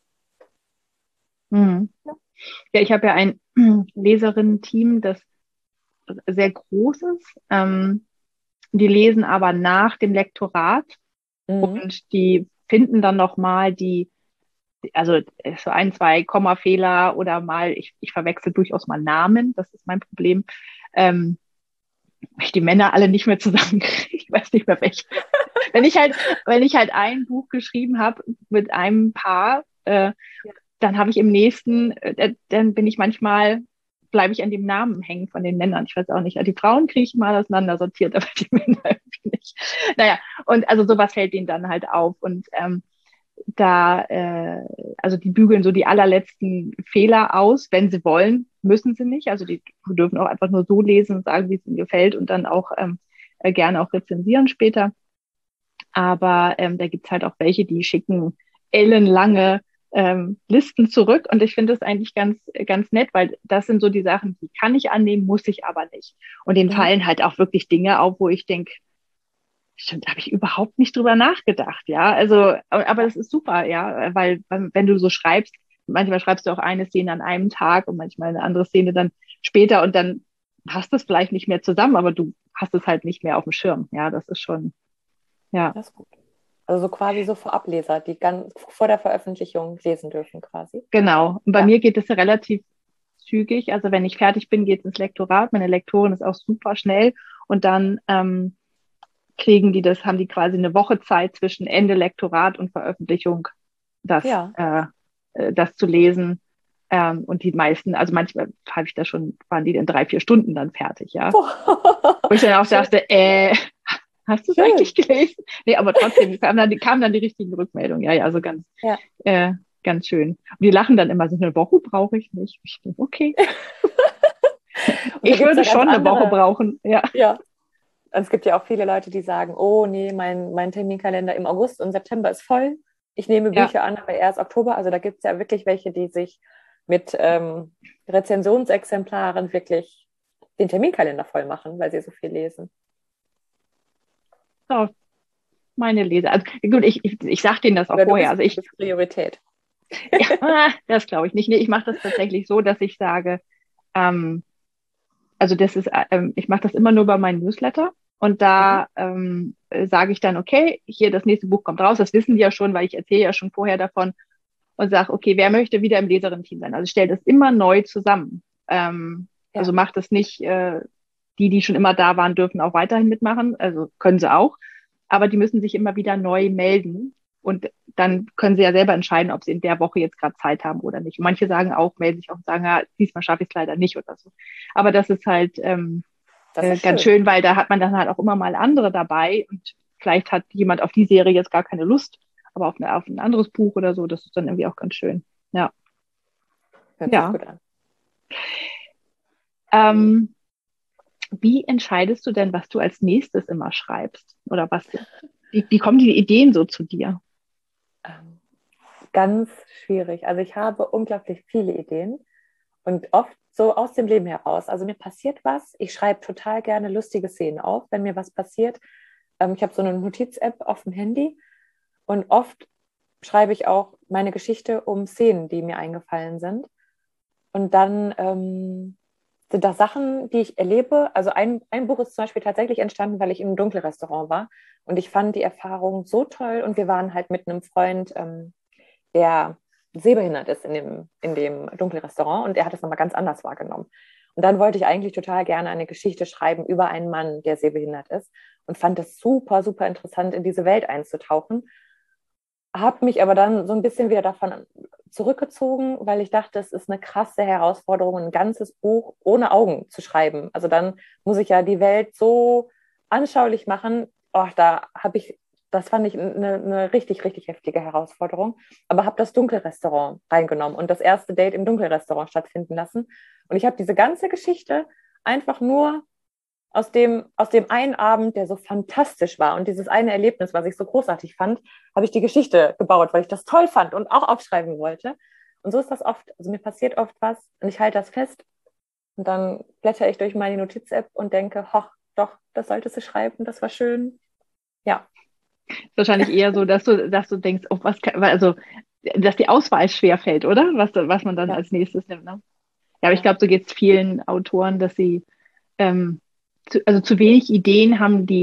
Mhm. Ja, ich habe ja ein Leserinnen-Team, das sehr groß ist. Die lesen aber nach dem Lektorat und die finden dann nochmal also so 1, 2 Kommafehler oder mal, ich verwechsel durchaus mal Namen, das ist mein Problem. Ich die Männer alle nicht mehr zusammenkriege, ich weiß nicht mehr welche. Wenn ich halt ein Buch geschrieben habe mit einem Paar, dann habe ich im nächsten, dann bleibe ich an dem Namen hängen von den Männern. Ich weiß auch nicht. Die Frauen kriege ich mal auseinander sortiert, aber die Männer irgendwie nicht. Naja, und also sowas fällt denen dann halt auf. Und also die bügeln so die allerletzten Fehler aus, wenn sie wollen, müssen sie nicht. Also die dürfen auch einfach nur so lesen und sagen, wie es ihnen gefällt und dann auch gerne auch rezensieren später. Aber da gibt's halt auch welche, die schicken ellenlange Listen zurück und ich finde das eigentlich ganz, ganz nett, weil das sind so die Sachen, die kann ich annehmen, muss ich aber nicht. Und denen fallen halt auch wirklich Dinge auf, wo ich denke, stimmt, habe ich überhaupt nicht drüber nachgedacht, ja. Also, aber das ist super, ja, weil wenn du so schreibst, manchmal schreibst du auch eine Szene an einem Tag und manchmal eine andere Szene dann später und dann passt es vielleicht nicht mehr zusammen, aber du hast es halt nicht mehr auf dem Schirm, ja, das ist schon, ja. Das ist gut. Also so quasi so Vorableser, die ganz vor der Veröffentlichung lesen dürfen quasi. Genau. Und bei mir geht es relativ zügig. Also wenn ich fertig bin, geht es ins Lektorat. Meine Lektorin ist auch super schnell. Und dann haben die quasi eine Woche Zeit zwischen Ende Lektorat und Veröffentlichung, das zu lesen. Und die meisten, also manchmal waren die in 3-4 Stunden dann fertig, ja. Wo ich dann auch dachte, hast du es eigentlich gelesen? Nee, aber trotzdem kamen dann die richtigen Rückmeldungen. Ja, also ganz schön. Und die lachen dann immer so, eine Woche brauche ich nicht. Ich denke, okay. Ich würde schon eine Woche brauchen. Ja. Und es gibt ja auch viele Leute, die sagen, oh nee, mein Terminkalender im August und September ist voll. Ich nehme Bücher an, aber erst Oktober. Also da gibt es ja wirklich welche, die sich mit Rezensionsexemplaren wirklich den Terminkalender voll machen, weil sie so viel lesen. So, meine Leser. Also gut, ich sage denen das auch vorher. Also das ist Priorität. Ja, das glaube ich nicht. Nee, ich mache das tatsächlich so, dass ich sage, ich mache das immer nur bei meinen Newsletter und da sage ich dann, okay, hier das nächste Buch kommt raus. Das wissen die ja schon, weil ich erzähle ja schon vorher davon und sage, okay, wer möchte wieder im Leserinnen-Team sein? Also ich stelle das immer neu zusammen. Also macht das nicht die schon immer da waren, dürfen auch weiterhin mitmachen, also können sie auch, aber die müssen sich immer wieder neu melden und dann können sie ja selber entscheiden, ob sie in der Woche jetzt gerade Zeit haben oder nicht. Und manche sagen auch, melden sich auch und sagen, ja, diesmal schaffe ich es leider nicht oder so. Aber das ist halt ganz schön, weil da hat man dann halt auch immer mal andere dabei und vielleicht hat jemand auf die Serie jetzt gar keine Lust, aber auf ein anderes Buch oder so, das ist dann irgendwie auch ganz schön. Ja. Hört sich gut an. Wie entscheidest du denn, was du als nächstes immer schreibst? Oder wie kommen die Ideen so zu dir? Ganz schwierig. Also ich habe unglaublich viele Ideen und oft so aus dem Leben heraus. Also mir passiert was, ich schreibe total gerne lustige Szenen auf, wenn mir was passiert. Ich habe so eine Notiz-App auf dem Handy und oft schreibe ich auch meine Geschichte um Szenen, die mir eingefallen sind. Und dann sind das Sachen, die ich erlebe. Also ein Buch ist zum Beispiel tatsächlich entstanden, weil ich im Dunkelrestaurant war. Und ich fand die Erfahrung so toll. Und wir waren halt mit einem Freund, der sehbehindert ist in dem Dunkelrestaurant. Und er hat es nochmal ganz anders wahrgenommen. Und dann wollte ich eigentlich total gerne eine Geschichte schreiben über einen Mann, der sehbehindert ist. Und fand es super, super interessant, in diese Welt einzutauchen. Habe mich aber dann so ein bisschen wieder davon zurückgezogen, weil ich dachte, es ist eine krasse Herausforderung, ein ganzes Buch ohne Augen zu schreiben. Also dann muss ich ja die Welt so anschaulich machen. Das fand ich eine richtig, richtig heftige Herausforderung. Aber habe das Dunkelrestaurant reingenommen und das erste Date im Dunkelrestaurant stattfinden lassen. Und ich habe diese ganze Geschichte einfach nur aus dem einen Abend, der so fantastisch war und dieses eine Erlebnis, was ich so großartig fand, habe ich die Geschichte gebaut, weil ich das toll fand und auch aufschreiben wollte. Und so ist das oft. Also mir passiert oft was und ich halte das fest und dann blätter ich durch meine Notiz-App und denke, hoch, doch, das solltest du schreiben, das war schön. Ja. Ist wahrscheinlich eher so, dass du denkst, oh, dass die Auswahl schwerfällt, oder? Was man dann als nächstes nimmt. Ne? Ja, aber ich glaube, so geht es vielen Autoren, dass sie zu wenig Ideen haben, die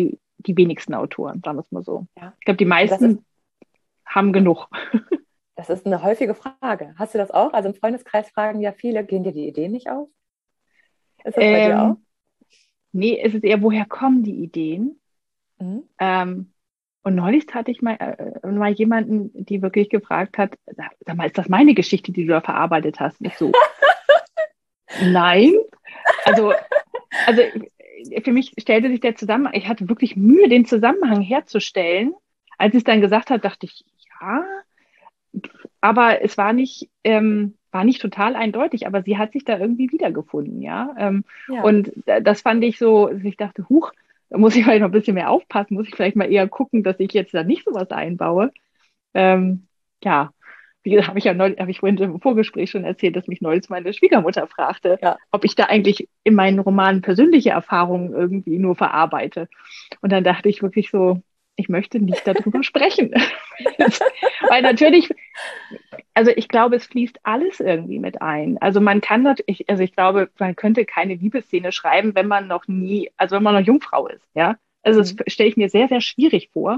die wenigsten Autoren, sagen wir es mal so. Ja. Ich glaube, die meisten haben genug. Das ist eine häufige Frage. Hast du das auch? Also im Freundeskreis fragen ja viele, gehen dir die Ideen nicht aus? Ist das bei dir auch? Nee, es ist eher, woher kommen die Ideen? Mhm. Und neulich hatte ich mal jemanden, die wirklich gefragt hat, sag mal, ist das meine Geschichte, die du da verarbeitet hast? Nicht so. Nein. Also für mich stellte sich der Zusammenhang, ich hatte wirklich Mühe, den Zusammenhang herzustellen. Als ich es dann gesagt habe, dachte ich, ja, aber es war nicht total eindeutig, aber sie hat sich da irgendwie wiedergefunden, ja. Ja. Und das fand ich so, ich dachte, huch, da muss ich vielleicht noch ein bisschen mehr aufpassen, muss ich vielleicht mal eher gucken, dass ich jetzt da nicht sowas einbaue. Ja, wie gesagt, habe ich vorhin im Vorgespräch schon erzählt, dass mich neulich meine Schwiegermutter fragte, Ja. ob ich da eigentlich in meinen Romanen persönliche Erfahrungen irgendwie nur verarbeite. Und dann dachte ich wirklich so, ich möchte nicht darüber sprechen. Weil natürlich, also ich glaube, es fließt alles irgendwie mit ein. Also man kann natürlich, also ich glaube, man könnte keine Liebesszene schreiben, wenn man noch Jungfrau ist, ja. Also das stelle ich mir sehr, sehr schwierig vor.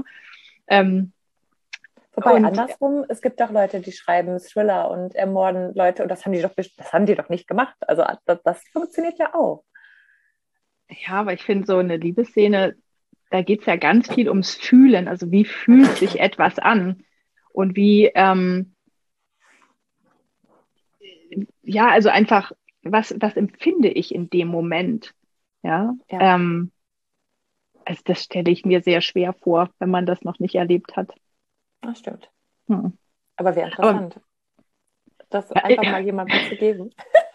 Wobei andersrum, es gibt auch Leute, die schreiben Thriller und ermorden Leute und das haben die doch nicht gemacht. Also das funktioniert ja auch. Ja, aber ich finde so eine Liebesszene, da geht es ja ganz viel ums Fühlen. Also wie fühlt sich etwas an? Und wie, ja, also einfach, was empfinde ich in dem Moment? Ja, Ja. also das stelle ich mir sehr schwer vor, wenn man das noch nicht erlebt hat. Das stimmt. Hm. Aber wäre interessant, das einfach mal jemandem zu geben.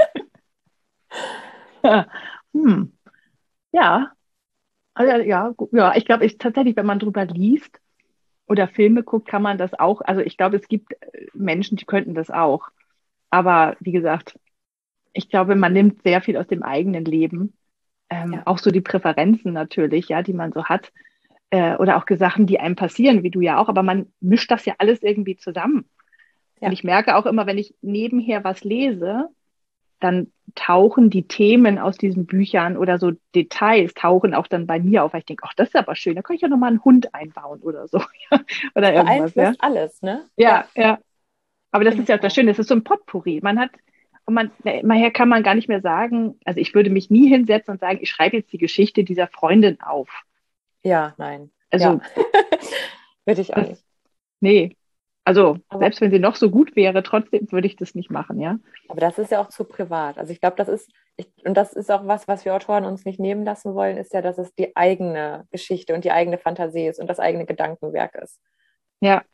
Ja, also, ja, ich glaube, tatsächlich, wenn man drüber liest oder Filme guckt, kann man das auch. Also ich glaube, es gibt Menschen, die könnten das auch. Aber wie gesagt, ich glaube, man nimmt sehr viel aus dem eigenen Leben. Auch so die Präferenzen natürlich, ja, die man so hat. Oder auch Sachen, die einem passieren, wie du ja auch. Aber man mischt das ja alles irgendwie zusammen. Ja. Und ich merke auch immer, wenn ich nebenher was lese, dann tauchen die Themen aus diesen Büchern oder so Details tauchen auch dann bei mir auf, weil ich denke, ach, das ist aber schön, da kann ich ja nochmal einen Hund einbauen oder so. Oder irgendwas, beeinflusst alles, ne? Ja. Aber das ist ja auch das Schöne, das ist so ein Potpourri. Nachher kann man gar nicht mehr sagen, also ich würde mich nie hinsetzen und sagen, ich schreibe jetzt die Geschichte dieser Freundin auf. Ja, nein. Also, würde ich auch nicht. Nee. Also, selbst wenn sie noch so gut wäre, trotzdem würde ich das nicht machen, ja. Aber das ist ja auch zu privat. Also ich glaube, und das ist auch was wir Autoren uns nicht nehmen lassen wollen, ist ja, dass es die eigene Geschichte und die eigene Fantasie ist und das eigene Gedankenwerk ist. Ja.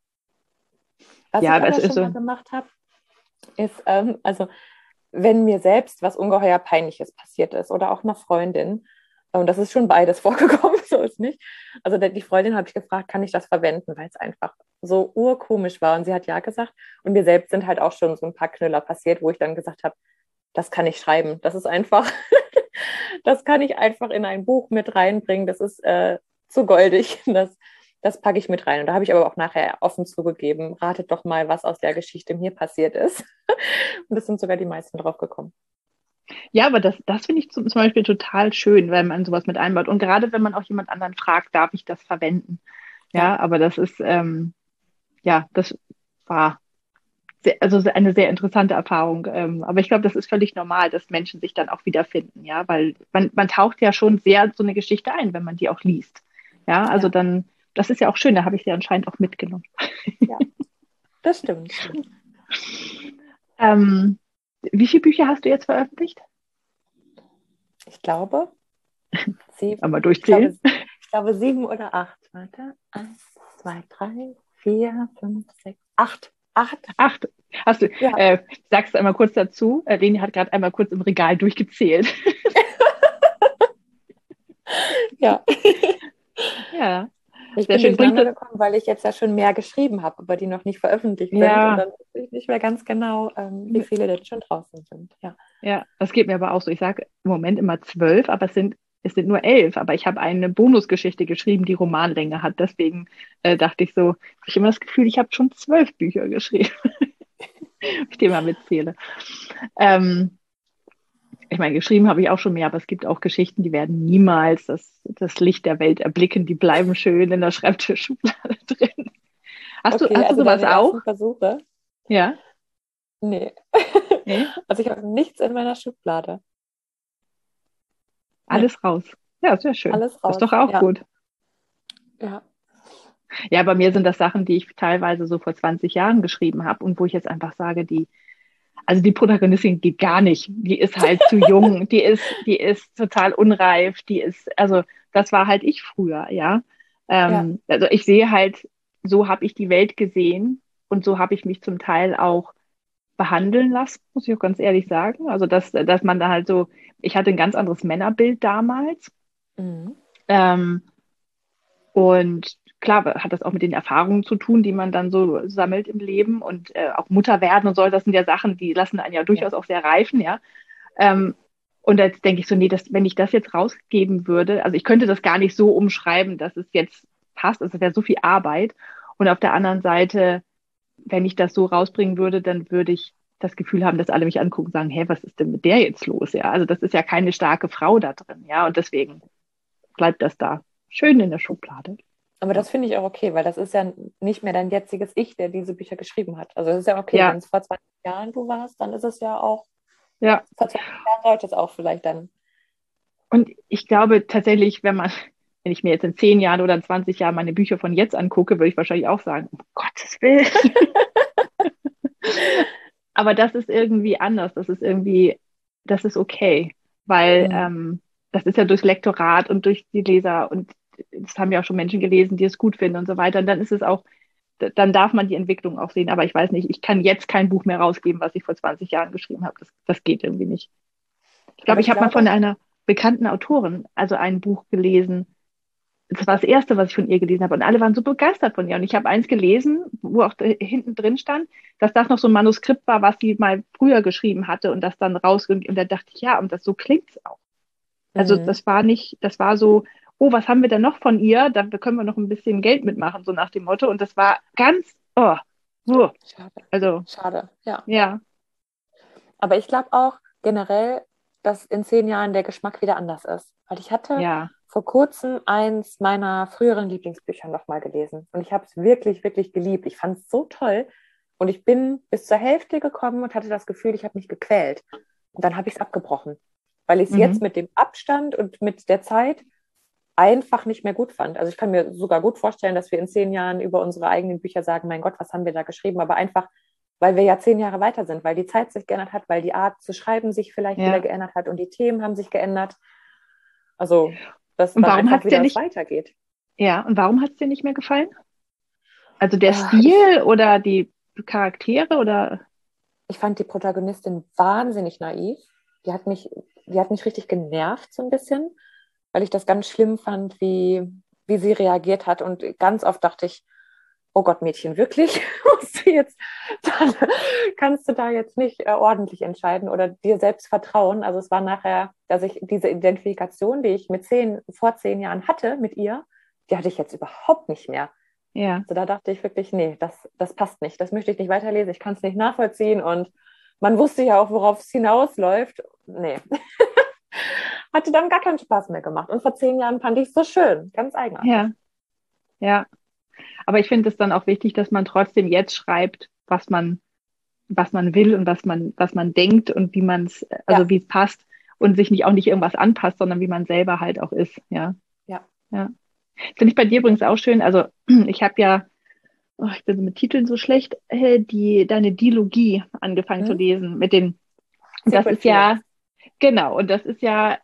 Was ich aber schon mal gemacht habe, ist, also wenn mir selbst was ungeheuer Peinliches passiert ist oder auch einer Freundin, und das ist schon beides vorgekommen, so ist nicht. Also die Freundin habe ich gefragt, kann ich das verwenden, weil es einfach so urkomisch war und sie hat ja gesagt. Und mir selbst sind halt auch schon so ein paar Knüller passiert, wo ich dann gesagt habe, das kann ich schreiben. Das ist einfach, das kann ich einfach in ein Buch mit reinbringen. Das ist zu goldig. Das packe ich mit rein. Und da habe ich aber auch nachher offen zugegeben, ratet doch mal, was aus der Geschichte mir passiert ist. Und es sind sogar die meisten drauf gekommen. Ja, aber das finde ich zum Beispiel total schön, wenn man sowas mit einbaut. Und gerade wenn man auch jemand anderen fragt, darf ich das verwenden? Ja. Aber das ist, das war eine sehr interessante Erfahrung. Aber ich glaube, das ist völlig normal, dass Menschen sich dann auch wiederfinden, ja, weil man taucht ja schon sehr so eine Geschichte ein, wenn man die auch liest. Ja, also dann, das ist ja auch schön, da habe ich sie anscheinend auch mitgenommen. Ja, das stimmt. Wie viele Bücher hast du jetzt veröffentlicht? Ich glaube, 7. Einmal durchzählen. Ich glaube 7 oder 8. Warte. 1, 2, 3, 4, 5, 6, 8. 8. Hast du, sagst du einmal kurz dazu, Leni hat gerade einmal kurz im Regal durchgezählt. Ja. Ja. Ich bin durcheinander gekommen, weil ich jetzt ja schon mehr geschrieben habe, aber die noch nicht veröffentlicht sind. Und dann weiß ich nicht mehr ganz genau, wie viele denn schon draußen sind. Ja, das geht mir aber auch so. Ich sage im Moment immer 12, aber es sind nur 11. Aber ich habe eine Bonusgeschichte geschrieben, die Romanlänge hat. Deswegen dachte ich so, habe ich immer das Gefühl, ich habe schon 12 Bücher geschrieben. Wenn ich die mal mitzähle. Ich meine, geschrieben habe ich auch schon mehr, aber es gibt auch Geschichten, die werden niemals das Licht der Welt erblicken. Die bleiben schön in der Schreibtischschublade drin. Hast Okay, du also sowas deine auch? ersten Versuche? Ja? Nee. Nee? Also ich habe nichts in meiner Schublade. Nee, Alles raus. Ja, sehr schön. alles Das ist raus. doch auch Ja, gut. ja. Ja, bei mir sind das Sachen, die ich teilweise so vor 20 Jahren geschrieben habe und wo ich jetzt einfach sage, also die Protagonistin geht gar nicht. Die ist halt zu jung, die ist total unreif, also das war halt ich früher, ja. Ja. Also ich sehe halt, so habe ich die Welt gesehen und so habe ich mich zum Teil auch behandeln lassen, muss ich auch ganz ehrlich sagen. Also dass man da halt so, ich hatte ein ganz anderes Männerbild damals. Mhm. Ähm, und klar hat das auch mit den Erfahrungen zu tun, die man dann so sammelt im Leben und auch Mutter werden und so, das sind ja Sachen, die lassen einen ja Ja. durchaus auch sehr reifen, ja. Ähm, und jetzt denke ich so, nee, wenn ich das jetzt rausgeben würde, also ich könnte das gar nicht so umschreiben, dass es jetzt passt, also es wäre so viel Arbeit. Und auf der anderen Seite, wenn ich das so rausbringen würde, dann würde ich das Gefühl haben, dass alle mich angucken und sagen, hä, was ist denn mit der jetzt los? Ja, also das ist ja keine starke Frau da drin, ja, und deswegen bleibt das da schön in der Schublade. Aber Ja. das finde ich auch okay, weil das ist ja nicht mehr dein jetziges Ich, der diese Bücher geschrieben hat. Also es ist ja okay, Ja, wenn es vor 20 Jahren du warst, dann ist es ja auch, ja. vor 20 Jahren sollte es auch vielleicht dann. Und ich glaube tatsächlich, wenn ich mir jetzt in 10 Jahren oder in 20 Jahren meine Bücher von jetzt angucke, würde ich wahrscheinlich auch sagen, um Gottes Willen. Aber das ist irgendwie anders. Das ist okay, weil Mhm. das ist ja durchs Lektorat und durch die Leser und das haben ja auch schon Menschen gelesen, die es gut finden und so weiter. Und dann ist es auch, dann darf man die Entwicklung auch sehen. Aber ich weiß nicht, ich kann jetzt kein Buch mehr rausgeben, was ich vor 20 Jahren geschrieben habe. Das geht irgendwie nicht. Ich Aber glaube, ich ich habe mal glaube, von einer bekannten Autorin, also ein Buch gelesen. Das war das erste, was ich von ihr gelesen habe. Und alle waren so begeistert von ihr. Und ich habe eins gelesen, wo auch hinten drin stand, dass das noch so ein Manuskript war, was sie mal früher geschrieben hatte und das dann rausging. Und da dachte ich, ja, und das so klingt's auch. Also mhm. das war so, oh, was haben wir denn noch von ihr? Da können wir noch ein bisschen Geld mitmachen, so nach dem Motto. Und das war ganz, Schade. also, Schade, ja. ja, Aber ich glaube auch generell, dass in 10 Jahren der Geschmack wieder anders ist. Weil ich hatte ja, vor kurzem eins meiner früheren Lieblingsbücher nochmal gelesen. Und ich habe es wirklich, wirklich geliebt. Ich fand es so toll. Und ich bin bis zur Hälfte gekommen und hatte das Gefühl, ich habe mich gequält. Und dann habe ich es abgebrochen. Weil ich es jetzt mhm, mit dem Abstand und mit der Zeit einfach nicht mehr gut fand. Also ich kann mir sogar gut vorstellen, dass wir in 10 Jahren über unsere eigenen Bücher sagen, mein Gott, was haben wir da geschrieben? Aber einfach, weil wir ja 10 Jahre weiter sind, weil die Zeit sich geändert hat, weil die Art zu schreiben sich vielleicht wieder ja. geändert hat und die Themen haben sich geändert. Also, dass Und dann warum einfach hat's dir wieder es nicht, weitergeht. ja, und warum hat's dir nicht mehr gefallen? Also der Ich, Stil oder die Charaktere oder, ich fand die Protagonistin wahnsinnig naiv. Die hat mich, die hat mich richtig genervt so ein bisschen, weil ich das ganz schlimm fand, wie sie reagiert hat. Und ganz oft dachte ich, oh Gott, Mädchen, wirklich? Musst du jetzt, dann kannst du da jetzt nicht ordentlich entscheiden oder dir selbst vertrauen. Also es war nachher, dass ich diese Identifikation, die ich vor 10 Jahren hatte mit ihr, die hatte ich jetzt überhaupt nicht mehr. ja. Also da dachte ich wirklich, nee, das passt nicht. Das möchte ich nicht weiterlesen. Ich kann es nicht nachvollziehen. Und man wusste ja auch, worauf es hinausläuft. Nee, hatte dann gar keinen Spaß mehr gemacht. Und vor 10 Jahren fand ich es so schön, ganz eigenartig. Ja, ja. Aber ich finde es dann auch wichtig, dass man trotzdem jetzt schreibt, was man will und was man denkt und wie man es, also Ja, wie es passt und sich nicht auch nicht irgendwas anpasst, sondern wie man selber halt auch ist. Ja, ja. ja. Finde ich bei dir übrigens auch schön. Also ich habe ja, oh, ich bin so mit Titeln so schlecht, deine Dilogie angefangen zu Hm? lesen mit den, und das Secret ist Feelings. ja, genau, und das ist ja,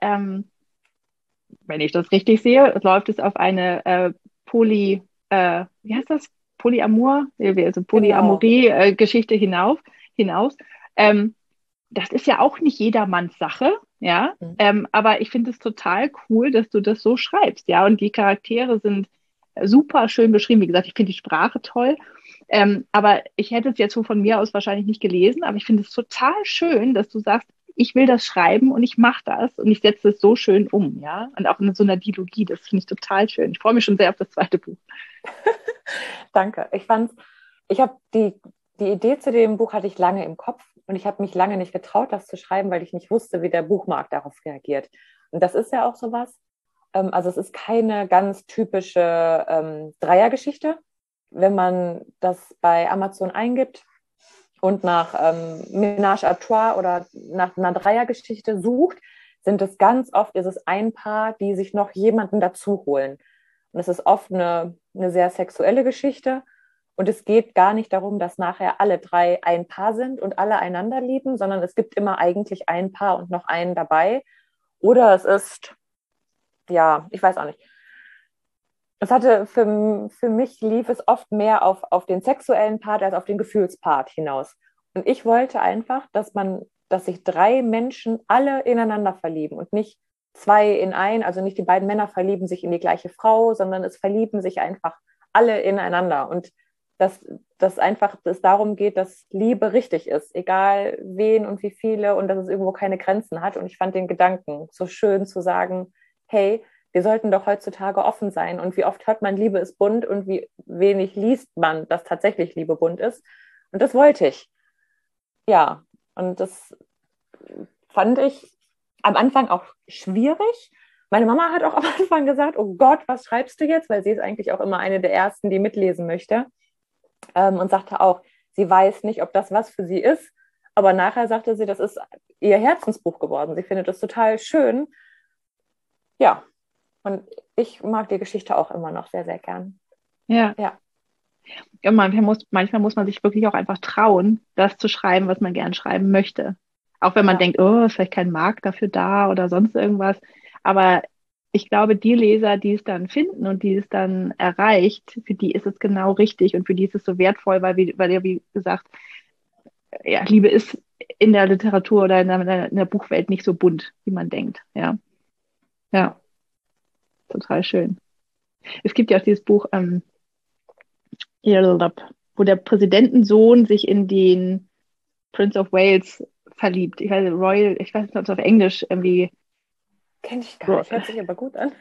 wenn ich das richtig sehe, läuft es auf eine wie heißt das? Polyamor, also Genau. Polyamorie-Geschichte hinaus. Ähm, das ist ja auch nicht jedermanns Sache, ja. Hm. Aber ich finde es total cool, dass du das so schreibst, ja. Und die Charaktere sind super schön beschrieben. Wie gesagt, ich finde die Sprache toll. Aber ich hätte es jetzt so von mir aus wahrscheinlich nicht gelesen, aber ich finde es total schön, dass du sagst, ich will das schreiben und ich mache das und ich setze es so schön um, ja. Und auch in so einer Dilogie, das finde ich total schön. Ich freue mich schon sehr auf das zweite Buch. Danke. Ich habe die Idee zu dem Buch hatte ich lange im Kopf. und ich habe mich lange nicht getraut, das zu schreiben, weil ich nicht wusste, wie der Buchmarkt darauf reagiert. Und das ist ja auch sowas. Also es ist keine ganz typische Dreiergeschichte. Wenn man das bei Amazon eingibt und nach Ménage à Trois oder nach einer Dreiergeschichte sucht, sind es ganz oft, ist es ein Paar, die sich noch jemanden dazu holen. Und es ist oft eine sehr sexuelle Geschichte. Und es geht gar nicht darum, dass nachher alle drei ein Paar sind und alle einander lieben, sondern es gibt immer eigentlich ein Paar und noch einen dabei. Oder es ist, ja, ich weiß auch nicht. Es hatte für mich lief es oft mehr auf den sexuellen Part als auf den Gefühlspart hinaus. Und ich wollte einfach, dass sich drei Menschen alle ineinander verlieben und nicht zwei in einen, also nicht die beiden Männer verlieben sich in die gleiche Frau, sondern es verlieben sich einfach alle ineinander. Und dass einfach es darum geht, dass Liebe richtig ist, egal wen und wie viele und dass es irgendwo keine Grenzen hat. Und ich fand den Gedanken so schön zu sagen, hey, wir sollten doch heutzutage offen sein. Und wie oft hört man, Liebe ist bunt und wie wenig liest man, dass tatsächlich Liebe bunt ist. Und das wollte ich. Ja, und das fand ich am Anfang auch schwierig. Meine Mama hat auch am Anfang gesagt, oh Gott, was schreibst du jetzt? Weil sie ist eigentlich auch immer eine der Ersten, die mitlesen möchte. Und sagte auch, sie weiß nicht, ob das was für sie ist. Aber nachher sagte sie, das ist ihr Herzensbuch geworden. Sie findet es total schön. Ja, und ich mag die Geschichte auch immer noch sehr, sehr gern. Ja. Ja. Ja, manchmal muss man sich wirklich auch einfach trauen, das zu schreiben, was man gern schreiben möchte. Auch wenn man Ja. denkt, oh, ist vielleicht kein Markt dafür da oder sonst irgendwas. Aber ich glaube, die Leser, die es dann finden und die es dann erreicht, für die ist es genau richtig und für die ist es so wertvoll, weil ja, wie gesagt, ja, Liebe ist in der Literatur oder in der Buchwelt nicht so bunt, wie man denkt. Ja, ja, total schön. Es gibt ja auch dieses Buch, wo der Präsidentensohn sich in den Prince of Wales verliebt. Ich weiß nicht, ob es auf Englisch irgendwie. Kenne ich gar nicht, hört sich aber gut an.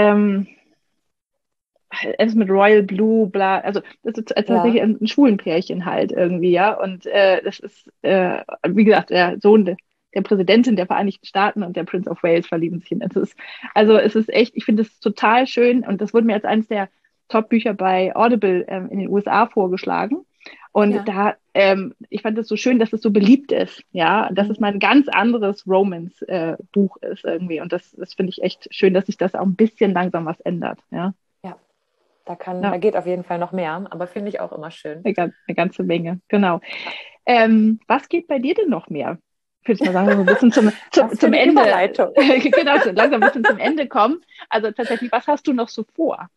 Es ist mit Royal Blue, bla, also das ist tatsächlich ein schwulen Pärchen halt irgendwie, ja. Und das ist, wie gesagt, der Sohn der Präsidentin der Vereinigten Staaten und der Prince of Wales verlieben sich in. Es ist echt, ich finde es total schön und das wurde mir als eines der Top-Bücher bei Audible in den USA vorgeschlagen. Und ich fand es so schön, dass es so beliebt ist, ja, dass es mal ein ganz anderes Romance-Buch ist irgendwie. Und das finde ich echt schön, dass sich das auch ein bisschen langsam was ändert, ja. Da geht auf jeden Fall noch mehr, aber finde ich auch immer schön. Eine ganze Menge, genau. Was geht bei dir denn noch mehr? Ich würde mal sagen, so ein bisschen zum Ende. Überleitung. Genau, so langsam ein bisschen zum Ende kommen. Also tatsächlich, was hast du noch so vor?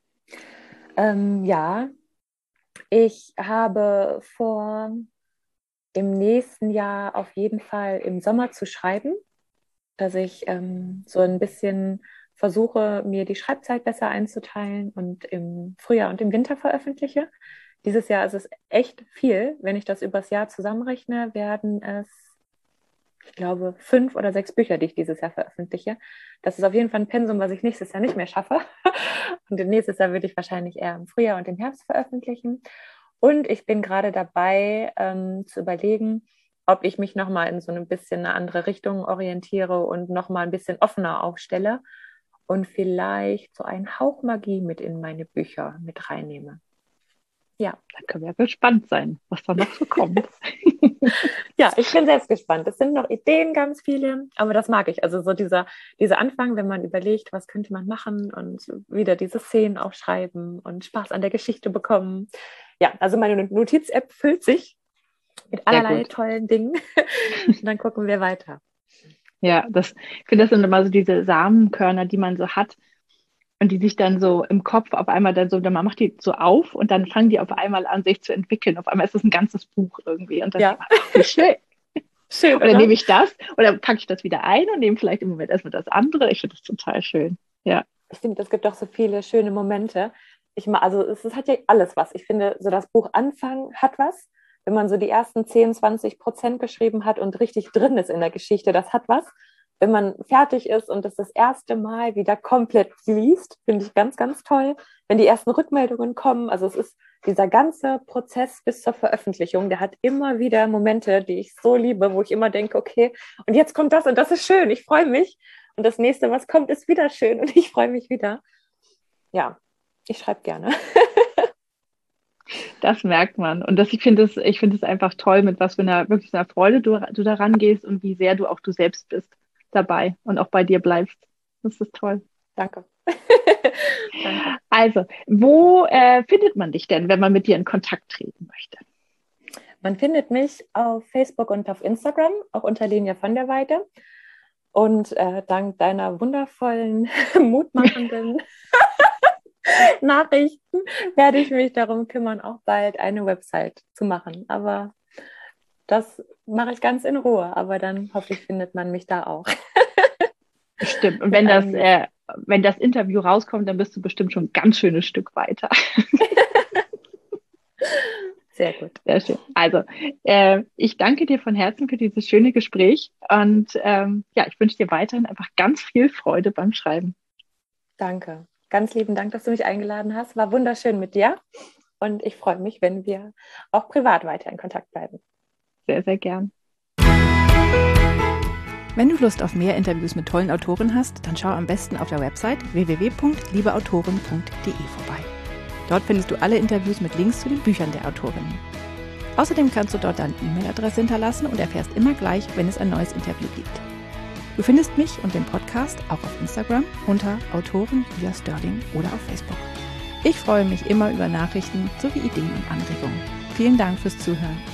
Ja, ich habe vor, im nächsten Jahr auf jeden Fall im Sommer zu schreiben, dass ich so ein bisschen versuche, mir die Schreibzeit besser einzuteilen und im Frühjahr und im Winter veröffentliche. Dieses Jahr ist es echt viel. Wenn ich das übers Jahr zusammenrechne, werden es, ich glaube, 5 oder 6 Bücher, die ich dieses Jahr veröffentliche. Das ist auf jeden Fall ein Pensum, was ich nächstes Jahr nicht mehr schaffe. Und nächstes Jahr würde ich wahrscheinlich eher im Frühjahr und im Herbst veröffentlichen. Und ich bin gerade dabei, zu überlegen, ob ich mich nochmal in so ein bisschen eine andere Richtung orientiere und nochmal ein bisschen offener aufstelle und vielleicht so einen Hauch Magie mit in meine Bücher mit reinnehme. Ja. Da können wir ja gespannt sein, was da noch so kommt. Ja, ich bin selbst gespannt. Es sind noch Ideen, ganz viele, aber das mag ich. Also so dieser Anfang, wenn man überlegt, was könnte man machen und wieder diese Szenen aufschreiben und Spaß an der Geschichte bekommen. Ja, also meine Notiz-App füllt sich mit allerlei tollen Dingen. Und dann gucken wir weiter. Ja, ich finde, das sind immer so diese Samenkörner, die man so hat und die sich dann so im Kopf auf einmal man macht die so auf und dann fangen die auf einmal an, sich zu entwickeln. Auf einmal ist es ein ganzes Buch irgendwie und dann denkt man, wie schön. Schön, oder nehme ich das oder packe ich das wieder ein und nehme vielleicht im Moment erstmal das andere. Ich finde das total schön. Ja. Ich finde, es gibt auch so viele schöne Momente. Also es hat ja alles was. Ich finde, so das Buch Anfang hat was. Wenn man so die ersten 10, 20% geschrieben hat und richtig drin ist in der Geschichte, das hat was. wenn man fertig ist und das erste Mal wieder komplett liest, finde ich ganz, ganz toll. Wenn die ersten Rückmeldungen kommen, also es ist dieser ganze Prozess bis zur Veröffentlichung, der hat immer wieder Momente, die ich so liebe, wo ich immer denke, okay, und jetzt kommt das und das ist schön, ich freue mich. Und das nächste, was kommt, ist wieder schön und ich freue mich wieder. Ja, ich schreibe gerne. Das merkt man. Und ich finde es einfach toll, mit was für einer wirklich einer Freude du daran gehst und wie sehr du auch du selbst bist dabei und auch bei dir bleibst. Das ist toll. Danke. Danke. Also, wo findet man dich denn, wenn man mit dir in Kontakt treten möchte? Man findet mich auf Facebook und auf Instagram, auch unter Lenia von der Weide. Und dank deiner wundervollen, mutmachenden Nachrichten werde ich mich darum kümmern, auch bald eine Website zu machen. Aber das mache ich ganz in Ruhe. Aber dann hoffe ich, findet man mich da auch. Stimmt. Und wenn das Interview rauskommt, dann bist du bestimmt schon ein ganz schönes Stück weiter. Sehr gut. Sehr schön. Also, ich danke dir von Herzen für dieses schöne Gespräch und ich wünsche dir weiterhin einfach ganz viel Freude beim Schreiben. Danke. Ganz lieben Dank, dass du mich eingeladen hast. War wunderschön mit dir und ich freue mich, wenn wir auch privat weiter in Kontakt bleiben. Sehr, sehr gern. Wenn du Lust auf mehr Interviews mit tollen Autoren hast, dann schau am besten auf der Website www.liebeautoren.de vorbei. Dort findest du alle Interviews mit Links zu den Büchern der Autorinnen. Außerdem kannst du dort deine E-Mail-Adresse hinterlassen und erfährst immer gleich, wenn es ein neues Interview gibt. Du findest mich und den Podcast auch auf Instagram unter Autorin Julia Störling oder auf Facebook. Ich freue mich immer über Nachrichten sowie Ideen und Anregungen. Vielen Dank fürs Zuhören.